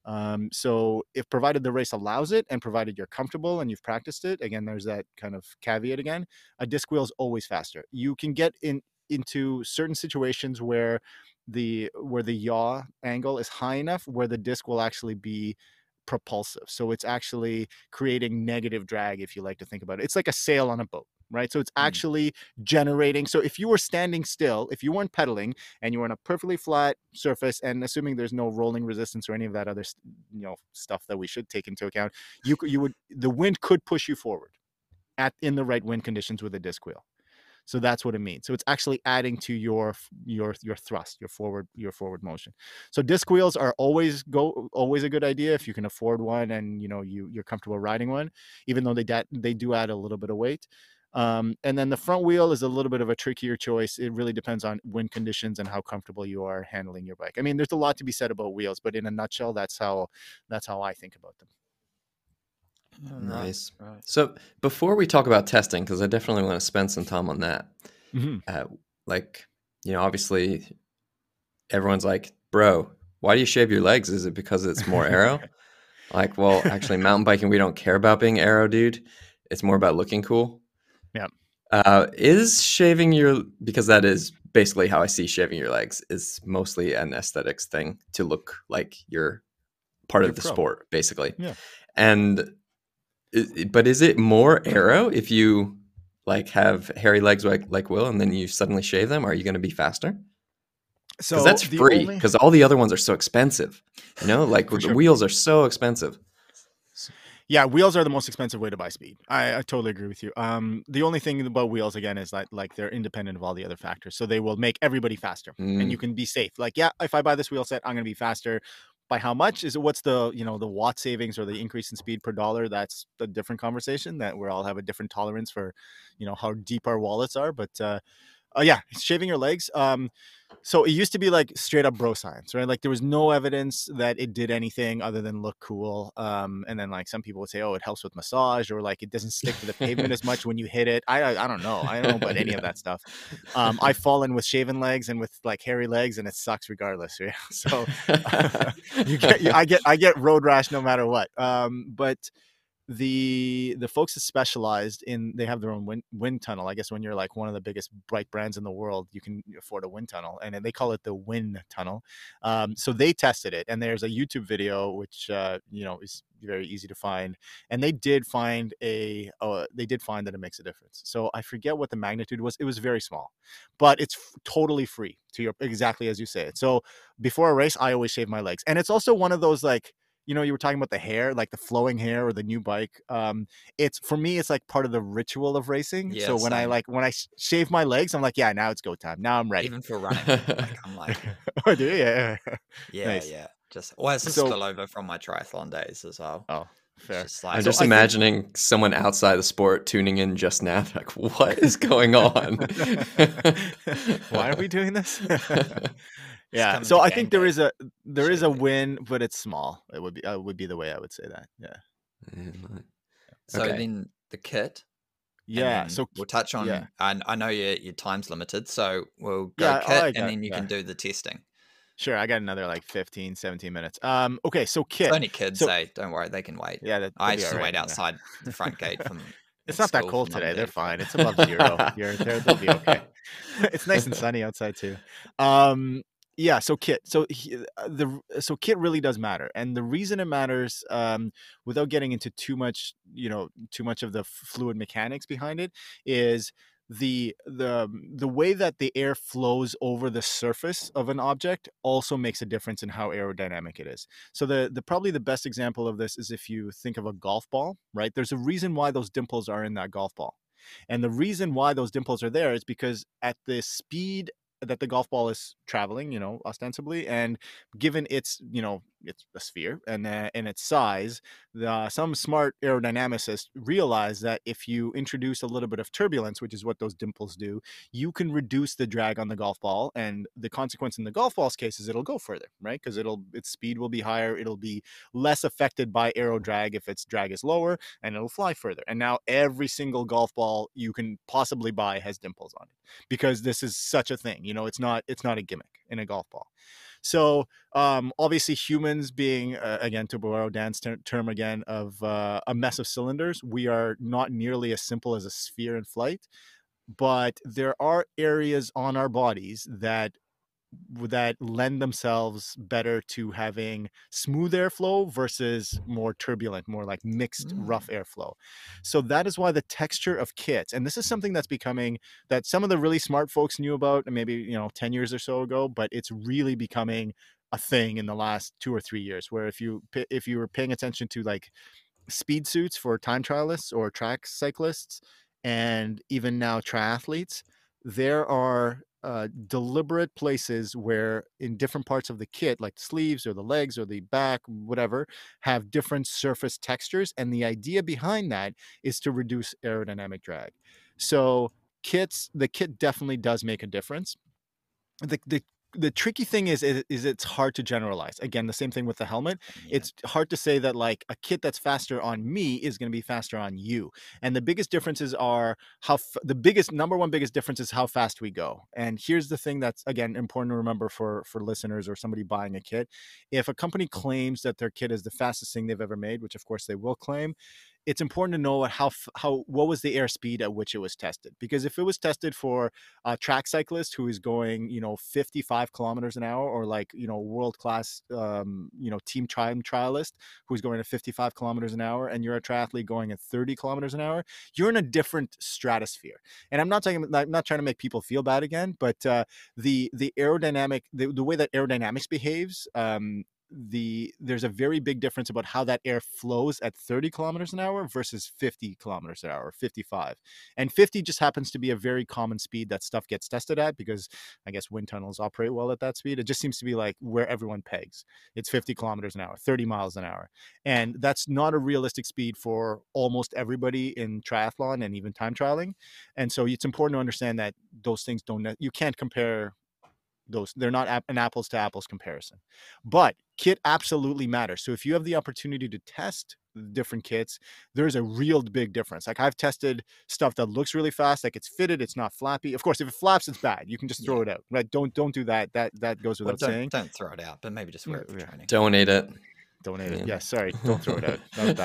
So if provided the race allows it and provided you're comfortable and you've practiced it, again, there's that kind of caveat again, a disc wheel is always faster. You can get into certain situations where the yaw angle is high enough where the disc will actually be propulsive. So it's actually creating negative drag, if you like to think about it. It's like a sail on a boat, right? So it's actually generating. So if you were standing still, if you weren't pedaling and you were on a perfectly flat surface, and assuming there's no rolling resistance or any of that other stuff that we should take into account, the wind could push you forward in the right wind conditions with a disc wheel. So that's what it means. So it's actually adding to your thrust, your forward motion. So disc wheels are always a good idea if you can afford one and you're comfortable riding one, even though they do add a little bit of weight. And then the front wheel is a little bit of a trickier choice. It really depends on wind conditions and how comfortable you are handling your bike. I mean, there's a lot to be said about wheels, but in a nutshell, that's how I think about them. Nice. Right. So before we talk about testing, because I definitely want to spend some time on that, obviously everyone's like, bro, why do you shave your legs? Is it because it's more aero? Like, well, actually mountain biking, we don't care about being aero, dude. It's more about looking cool. Yeah. Is shaving because that is basically how I see shaving your legs, is mostly an aesthetics thing to look like you're part of the sport, basically. Yeah. And But is it more aero if you like have hairy legs like Will, and then you suddenly shave them? Are you going to be faster? Because So that's the free. only Because all the other ones are so expensive. Like for the sure. wheels are so expensive. Yeah, wheels are the most expensive way to buy speed. I totally agree with you. The only thing about wheels again is that like they're independent of all the other factors, so they will make everybody faster, and you Mm. can be safe. Like, yeah, if I buy this wheel set, I'm going to be faster. By how much is it? What's the the watt savings or the increase in speed per dollar? That's a different conversation. That we all have a different tolerance for, how deep our wallets are. But yeah, shaving your legs. So it used to be like straight up bro science, right? Like there was no evidence that it did anything other than look cool. And then like some people would say, oh, it helps with massage, or like it doesn't stick to the pavement as much when you hit it. I don't know. I don't know about any of Yeah. that stuff. I've fallen with shaven legs and with like hairy legs, and it sucks regardless. Right? So I get road rash no matter what. But the folks that specialized in, they have their own wind tunnel. I guess when you're like one of the biggest bike brands in the world, you can afford a wind tunnel, and they call it the wind tunnel. So they tested it, and there's a YouTube video which is very easy to find, and they did find that it makes a difference. So I forget what the magnitude was. It was very small, but it's totally free to your, exactly as you say it. So before a race, I always shave my legs, and it's also one of those like, you were talking about the hair, like the flowing hair or the new bike. It's, for me, it's like part of the ritual of racing. Yeah, So same. when I shave my legs, I'm like, yeah, now it's go time. Now I'm ready. Even for running, like I'm like, Oh, do you? Yeah. yeah, Nice. yeah. Just well, it's a So, spillover from my triathlon days as well. oh, It's fair. just I'm like, So just I think, imagining someone outside the sport tuning in just now, like, what is going on? why are we doing this? just Yeah. coming So to I game think day, there is shave a legs. win, but it's small. It would be the way I would say that. Yeah. So Okay. then the kit, and Yeah. then So we'll touch yeah. on. And I know your time's limited, so we'll go Yeah. Oh, kit, I and got, then you yeah. can do the testing. Sure. I got another like 15, 17 minutes. Okay. So It's kit. only kids, So eh? Don't worry, they can wait. yeah, I they'll be used all to right. wait Yeah. outside the front gate from It's in not that school for cold mum and today. They're dad. fine. It's above zero. They'll be okay. It's nice and sunny outside too. Um, yeah. So kit. So kit really does matter, and the reason it matters, without getting into too much of the fluid mechanics behind it, is the way that the air flows over the surface of an object also makes a difference in how aerodynamic it is. So the probably the best example of this is if you think of a golf ball, right? There's a reason why those dimples are in that golf ball. And the reason why those dimples are there is because at the speed that the golf ball is traveling, ostensibly, and given it's a sphere and its size, some smart aerodynamicists realize that if you introduce a little bit of turbulence, which is what those dimples do, you can reduce the drag on the golf ball, and the consequence in the golf ball's case is it'll go further, right? Because its speed will be higher, it'll be less affected by aero drag if its drag is lower, and it'll fly further. And now every single golf ball you can possibly buy has dimples on it, because this is such a thing. It's not a gimmick in a golf ball. So obviously humans being, again, to borrow Dan's term again, of a mess of cylinders, we are not nearly as simple as a sphere in flight, but there are areas on our bodies that lend themselves better to having smooth airflow versus more turbulent, more like mixed rough Mm. airflow. So that is why the texture of kits, and this is something that's becoming, that some of the really smart folks knew about maybe 10 years or so ago, but it's really becoming a thing in the last 2 or 3 years, where if you were paying attention to like speed suits for time trialists or track cyclists, and even now triathletes, there are deliberate places where in different parts of the kit, like the sleeves or the legs or the back, whatever, have different surface textures. And the idea behind that is to reduce aerodynamic drag. So the kit definitely does make a difference. The tricky thing is it's hard to generalize. Again, the same thing with the helmet. Yeah. It's hard to say that like a kit that's faster on me is going to be faster on you. And the biggest differences are the biggest number one biggest difference is how fast we go. And here's the thing that's, again, important to remember for listeners or somebody buying a kit. If a company claims that their kit is the fastest thing they've ever made, which of course they will claim, it's important to know what was the airspeed at which it was tested. Because if it was tested for a track cyclist who is going 55 kilometers an hour, or like world class team time trialist who's going at 55 kilometers an hour, and you're a triathlete going at 30 kilometers an hour, you're in a different stratosphere. And I'm not trying to make people feel bad again, but the aerodynamic, the way that aerodynamics behaves, there's a very big difference about how that air flows at 30 kilometers an hour versus 50 kilometers an hour, 55. And 50 just happens to be a very common speed that stuff gets tested at, because I guess wind tunnels operate well at that speed. It just seems to be like where everyone pegs. It's 50 kilometers an hour, 30 miles an hour. And that's not a realistic speed for almost everybody in triathlon and even time trialing. And so it's important to understand that those things you can't compare those. They're not an apples to apples comparison. But kit absolutely matters. So if you have the opportunity to test different kits, there's a real big difference. Like, I've tested stuff that looks really fast, like it's fitted, it's not flappy. Of course, if it flaps, it's bad. You can just throw it out, right? Don't do that. That goes without saying. Don't throw it out, but maybe just wear it for training. Donate it. Donate it. Yeah, sorry. Don't throw it out.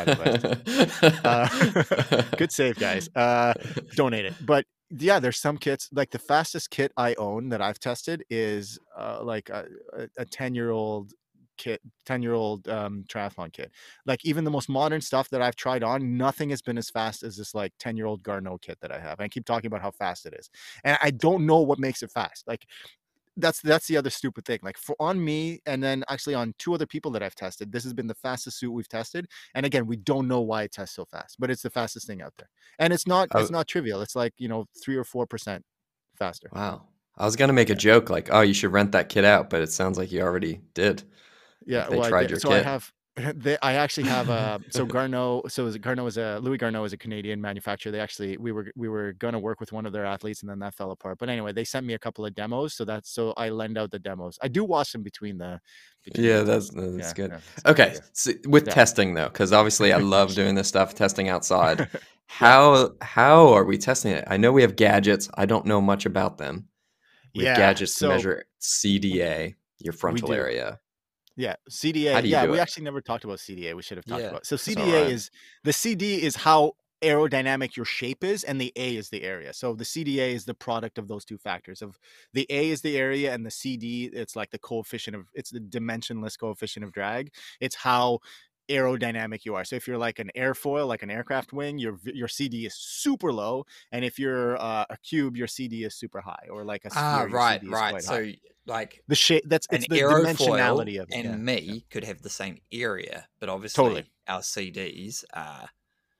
That was bad advice. Good save, guys. Donate it. But yeah, there's some kits, like the fastest kit I own that I've tested is like a 10-year-old kit, 10-year-old triathlon kit. Like, even the most modern stuff that I've tried on, nothing has been as fast as this like 10-year-old Garneau kit that I have. And I keep talking about how fast it is, and I don't know what makes it fast. Like, that's the other stupid thing. Like, on me, and then actually on two other people that I've tested, this has been the fastest suit we've tested. And again, we don't know why it tests so fast, but it's the fastest thing out there. And it's not trivial. It's like 3 or 4% faster. Wow. I was gonna make a joke like, oh, you should rent that kit out, but it sounds like you already did. Yeah, like they tried your so kit. I actually have Garneau. So Louis Garneau is a Canadian manufacturer. They actually, we were going to work with one of their athletes, and then that fell apart. But anyway, they sent me a couple of demos, so I lend out the demos. I do watch them between the. Yeah, that's good. Okay, so with testing though, because obviously I love doing this stuff, testing outside. How are we testing it? I know we have gadgets. I don't know much about them. We have gadgets to measure CDA, your frontal area. Yeah, CDA. Yeah, we actually never talked about CDA. We should have talked about. So CDA is the CD is how aerodynamic your shape is, and the A is the area. So the CDA is the product of those two factors. Of the A is the area, and the CD, it's like the coefficient of, it's the dimensionless coefficient of drag. It's how aerodynamic you are. So if you're like an airfoil, like an aircraft wing, your CD is super low, and if you're a cube, your CD is super high, or like a sphere, right. So high. Like the shape, it's the dimensionality of it. Could have the same area, but obviously our CDs are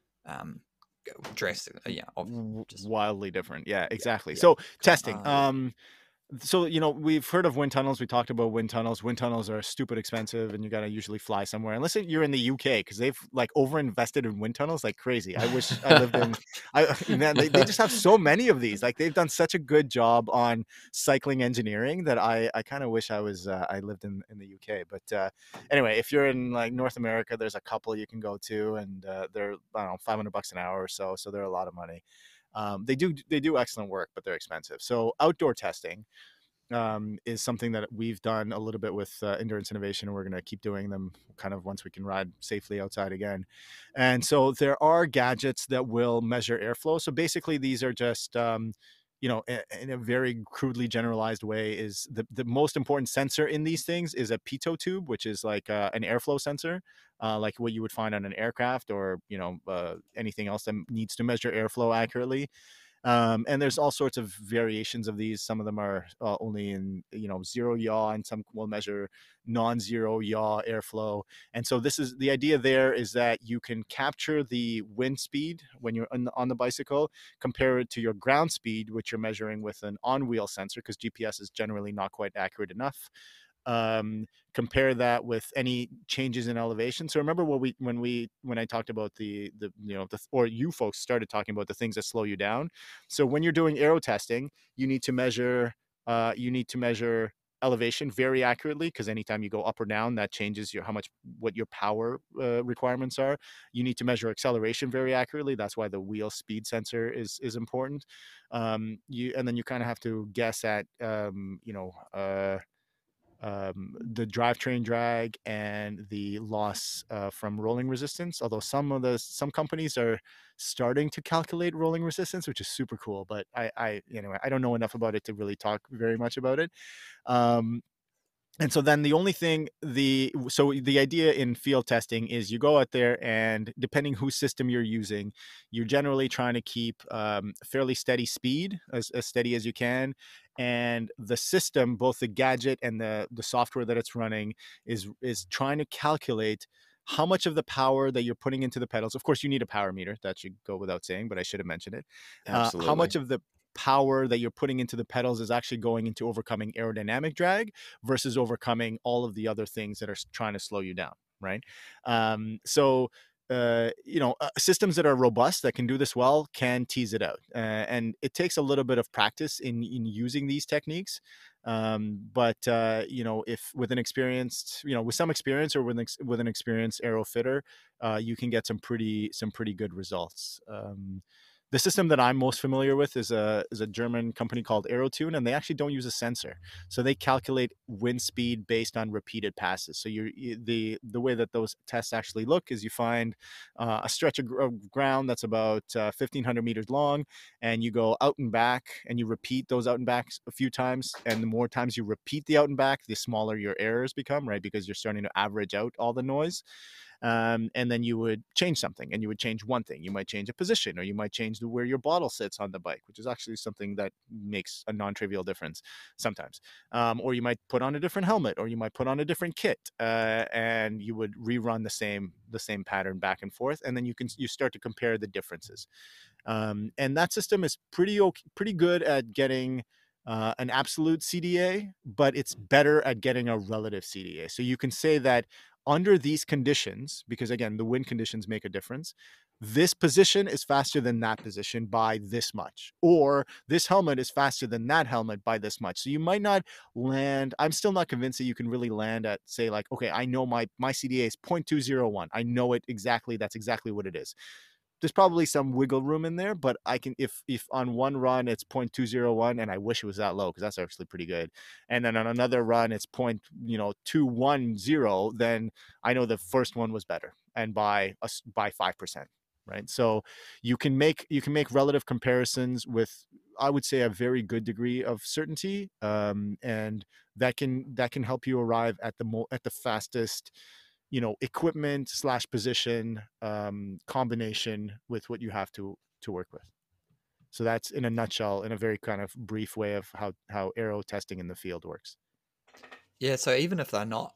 drastically, just wildly different. Yeah, exactly. So testing. So, we've heard of wind tunnels. We talked about wind tunnels. Wind tunnels are stupid expensive, and you got to usually fly somewhere, unless you're in the UK, because they've like overinvested in wind tunnels like crazy. I wish I lived in. Man, they just have so many of these. Like, they've done such a good job on cycling engineering that I kind of wish I lived in the UK. But anyway, if you're in like North America, there's a couple you can go to, and they're, I don't know, $500 an hour or so. So they're a lot of money. They do excellent work, but they're expensive. So outdoor testing is something that we've done a little bit with Endurance Innovation, and we're going to keep doing them kind of once we can ride safely outside again. And so there are gadgets that will measure airflow. So basically, these are just in a very crudely generalized way, is the most important sensor in these things is a pitot tube, which is like an airflow sensor, like what you would find on an aircraft, or anything else that needs to measure airflow accurately. And there's all sorts of variations of these. Some of them are only in 0 yaw, and some will measure non-zero yaw airflow. And so this is the idea. There is that you can capture the wind speed when you're on the bicycle, compare it to your ground speed, which you're measuring with an on-wheel sensor, because GPS is generally not quite accurate enough. Compare that with any changes in elevation. So remember when I talked about or you folks started talking about the things that slow you down. So when you're doing aero testing, you need to measure elevation very accurately, because anytime you go up or down, that changes what your power requirements are. You need to measure acceleration very accurately. That's why the wheel speed sensor is important. And then you kind of have to guess at the drivetrain drag and the loss from rolling resistance. Although some companies are starting to calculate rolling resistance, which is super cool. But I anyway, I don't know enough about it to really talk very much about it. Um, and so then the only thing the idea in field testing is you go out there, and depending whose system you're using, you're generally trying to keep fairly steady speed, as steady as you can. And the system, both the gadget and the software that it's running, is trying to calculate how much of the power that you're putting into the pedals. Of course, you need a power meter. That should go without saying, but I should have mentioned it. How Absolutely. much of the power that you're putting into the pedals is actually going into overcoming aerodynamic drag versus overcoming all of the other things that are trying to slow you down, right? Systems that are robust that can do this well can tease it out, and it takes a little bit of practice in using these techniques. If with an experienced, with some experience or with an experienced aero fitter, you can get some pretty good results. The system that I'm most familiar with is a German company called Aerotune, and they actually don't use a sensor. So they calculate wind speed based on repeated passes. So the way that those tests actually look is you find a stretch of ground that's about 1,500 meters long, and you go out and back, and you repeat those out and backs a few times. And the more times you repeat the out and back, the smaller your errors become, right? Because you're starting to average out all the noise. And then you would change something, and you would change one thing. You might change a position, or you might change where your bottle sits on the bike, which is actually something that makes a non-trivial difference sometimes. Or you might put on a different helmet, or you might put on a different kit, and you would rerun the same pattern back and forth, and then you start to compare the differences. And that system is pretty good at getting an absolute CDA, but it's better at getting a relative CDA. So you can say that under these conditions, because again, the wind conditions make a difference, this position is faster than that position by this much, or this helmet is faster than that helmet by this much. So you might not land. I'm still not convinced that you can really land at, say, like, okay, I know my CDA is 0.201. I know it exactly. That's exactly what it is. There's probably some wiggle room in there, but I can, if on one run it's 0.201, and I wish it was that low because that's actually pretty good, and then on another run it's 0.210, then I know the first one was better, and by 5%, right? So you can make relative comparisons with, I would say, a very good degree of certainty, and that can help you arrive at the fastest equipment / position combination with what you have to work with. So that's, in a nutshell, in a very kind of brief way, of how aero testing in the field works. Yeah, so even if they're not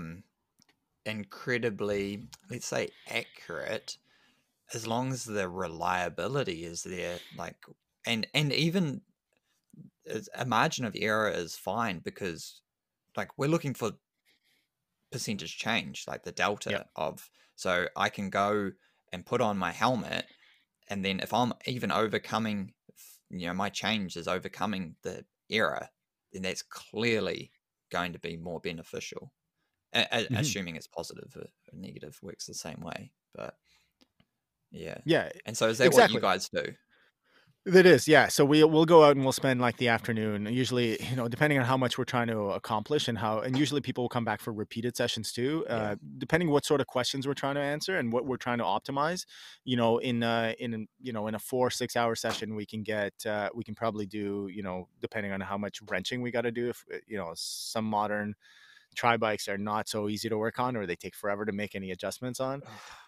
incredibly, let's say, accurate, as long as the reliability is there, like, and even a margin of error is fine, because like we're looking for percentage change, like the delta of, so I can go and put on my helmet, and then if I'm even overcoming, my change is overcoming the error, then that's clearly going to be more beneficial, assuming it's positive. Or negative works the same way, but yeah. And so is that exactly what you guys do? It is, yeah. So we'll go out and we'll spend like the afternoon, usually, depending on how much we're trying to accomplish, and usually people will come back for repeated sessions too, depending what sort of questions we're trying to answer and what we're trying to optimize. In a 4-6 hour session, we can probably do, depending on how much wrenching we got to do. If some modern tri bikes are not so easy to work on, or they take forever to make any adjustments on.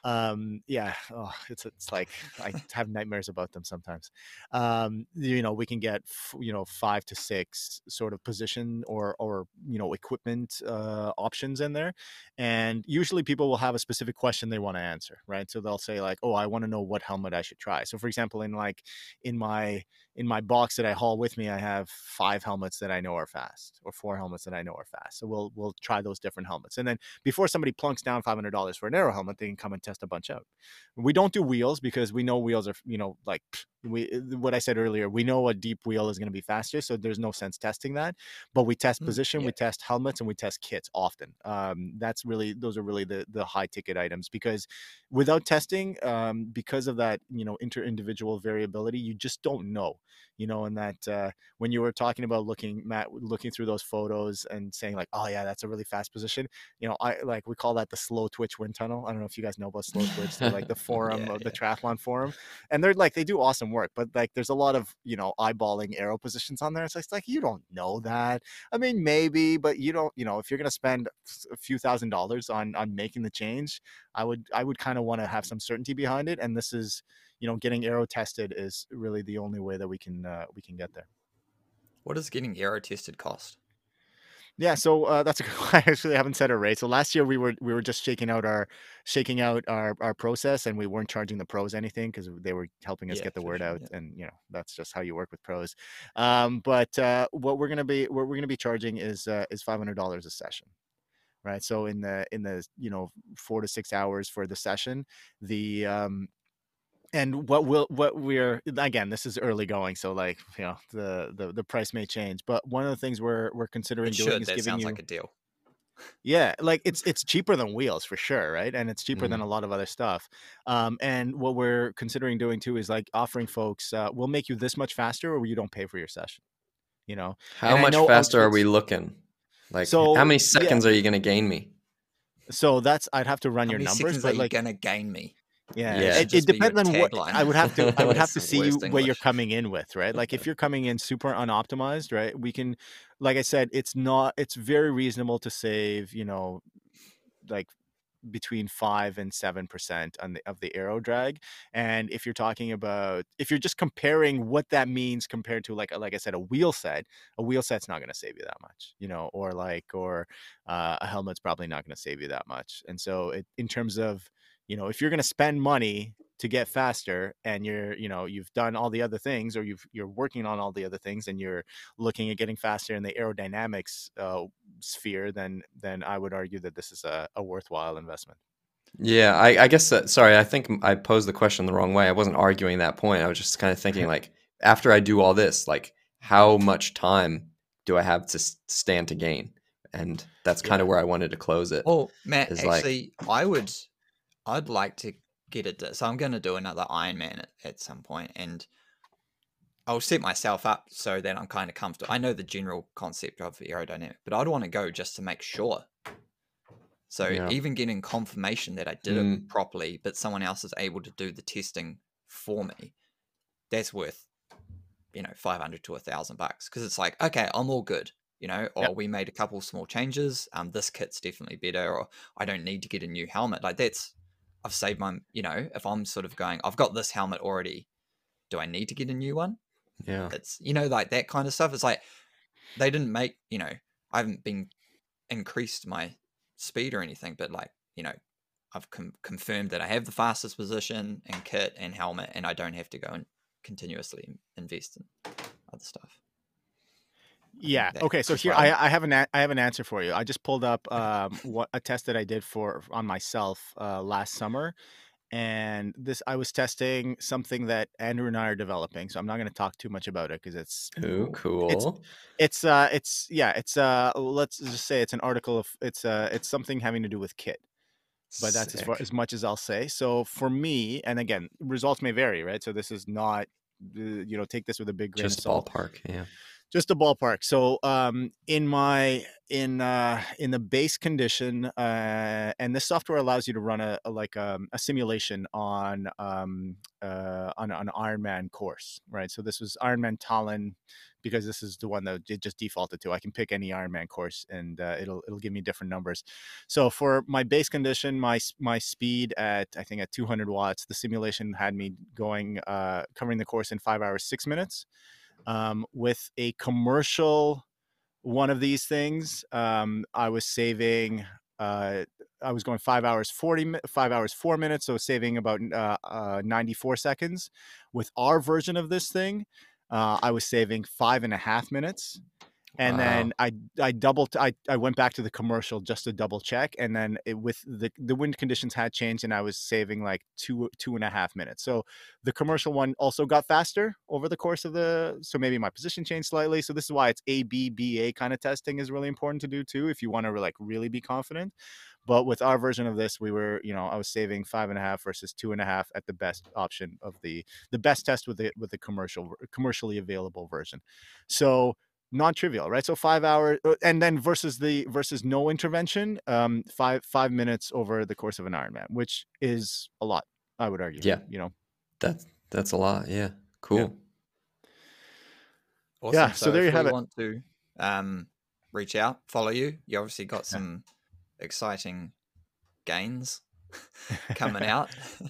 It's like I have nightmares about them sometimes. We can get 5 to 6 sort of position or equipment options in there, and usually people will have a specific question they want to answer, right? So they'll say like, oh, I want to know what helmet I should try. So for example, in my box that I haul with me, I have 5 helmets that I know are fast, or 4 helmets that I know are fast. So we'll try those different helmets, and then before somebody plunks down $500 for an aero helmet, they can come and test a bunch out. We don't do wheels because we know wheels are like what I said earlier, we know a deep wheel is going to be faster, so there's no sense testing that. But we test position, yeah. we test helmets, and we test kits often. Those are really the high ticket items, because without testing, because of that, individual variability, you just don't know. And that when you were talking about looking through those photos and saying like, oh yeah, that's a really fast position. We call that the slow twitch wind tunnel. I don't know if you guys know about slow twitch. They're like the forum of the triathlon forum, and they do awesome work, but like there's a lot of eyeballing aero positions on there. So it's like, you don't know that. I mean, maybe, but you don't. If you're gonna spend a few $1,000s on making the change, I would kind of want to have some certainty behind it. And this is, getting aero tested is really the only way that we can get there. What does getting aero tested cost? Yeah, so that's a good I actually haven't set a rate. So last year we were just shaking out our process, and we weren't charging the pros anything because they were helping us get the word out, and that's just how you work with pros. But what we're gonna be charging is $500 a session, right? So in the 4 to 6 hours for the session, the and what we're again, this is early going, so like the price may change, but one of the things we're considering doing is that giving sounds you like a deal. yeah, like it's cheaper than wheels for sure, right? And it's cheaper than Mm. a lot of other stuff. And what we're considering doing too is like offering folks, we'll make you this much faster, or you don't pay for your session. How And I much know faster are we outfits. looking? Like, how So many yeah, seconds are you going to gain me? so that's I'd have to run How your many numbers, seconds are but you like gonna gain me? yeah, That Yeah. should it just be your depends on what tagline. I would have to That's the see worst where you're English. coming in with, right? Like if you're coming in super unoptimized, right? We can, like I said, it's very reasonable to save, like between 5 and 7% of the aero drag. And if you're talking about, if you're just comparing what that means compared to like I said, a wheel set's not going to save you that much, or a helmet's probably not going to save you that much. And so in terms of, if you're going to spend money to get faster, and you've done all the other things, or you're working on all the other things, and you're looking at getting faster in the aerodynamics sphere, then I would argue that this is a worthwhile investment. Yeah, I guess sorry, I think I posed the question the wrong way. I wasn't arguing that point. I was just kind of thinking like, after I do all this, like how much time do I have to stand to gain? And that's kind of where I wanted to close it. Well, Matt, Is like, actually, I'd like to get it. So I'm going to do another Ironman at some point, and I'll set myself up so that I'm kind of comfortable. I know the general concept of aerodynamic, but I'd want to go just to make sure. So yeah. even getting confirmation that I did it properly, but someone else is able to do the testing for me, that's worth, $500 to $1,000, because it's like, okay, I'm all good, or we made a couple small changes. This kit's definitely better, or I don't need to get a new helmet. Like I've saved my, if I'm sort of going, I've got this helmet already, do I need to get a new one? Yeah. It's, like that kind of stuff. It's like, they didn't make, I haven't been increased my speed or anything, but like, I've confirmed that I have the fastest position and kit and helmet, and I don't have to go and continuously invest in other stuff. Yeah. Okay. So here I have an answer for you. I just pulled up what a test that I did on myself last summer, and I was testing something that Andrew and I are developing. So I'm not going to talk too much about it because it's cool. It's let's just say it's an article of it's something having to do with kit. But that's as much as I'll say. So for me, and again, results may vary, right? So this is not, take this with a big grain of salt. Ballpark, yeah. Just a ballpark. So in the base condition, and this software allows you to run a simulation on an Ironman course, right? So this was Ironman Tallinn, because this is the one that it just defaulted to. I can pick any Ironman course, and it'll give me different numbers. So for my base condition, my speed at 200 watts, the simulation had me going covering the course in 5 hours 6 minutes. With a commercial one of these things, I was saving. I was going 5 hours 5 hours 4 minutes, so saving about 94 seconds. With our version of this thing, I was saving 5.5 minutes. And Wow. then I went back to the commercial just to double check, and then with the wind conditions had changed, and I was saving like 2.5 minutes. So the commercial one also got faster over the course of so maybe my position changed slightly. So this is why it's ABBA kind of testing is really important to do too, if you want to like really be confident. But with our version of this, we were, I was saving 5.5 versus 2.5 at the best option of the best test with the commercially available version. So non-trivial, right? So 5 hours, and then versus no intervention, 5 minutes over the course of an Ironman, which is a lot, I would argue. Yeah. That's a lot. Yeah. Cool. Awesome. Yeah, so there you if have we it. want to reach out, follow you, you obviously got some exciting gains coming out.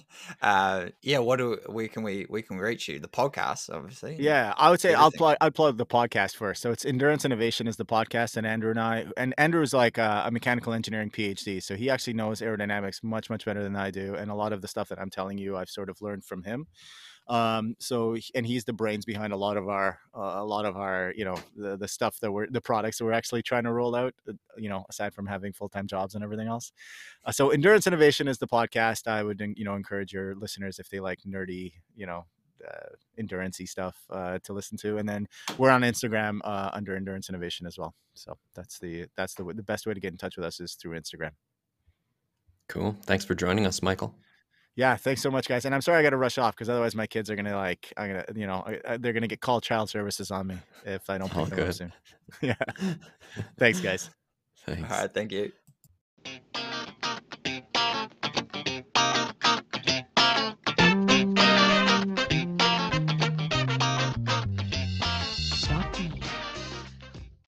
Where can we reach you? The podcast, obviously. Yeah, I would say everything. I'd plug the podcast first. So it's Endurance Innovation is the podcast, and Andrew's like a mechanical engineering PhD, so he actually knows aerodynamics much better than I do, and a lot of the stuff that I'm telling you I've sort of learned from him. And he's the brains behind a lot of our the stuff that the products that we're actually trying to roll out, aside from having full-time jobs and everything else. So Endurance Innovation is the podcast. I would encourage your listeners, if they like nerdy endurance-y stuff, to listen to. And then we're on Instagram under Endurance Innovation as well. So that's the best way to get in touch with us is through Instagram. Cool. Thanks for joining us, Michael. Yeah, thanks so much, guys. And I'm sorry I got to rush off, because otherwise my kids are gonna they're gonna get called child services on me if I don't pick them up soon. Yeah. Thanks, guys. Thanks. All right, thank you.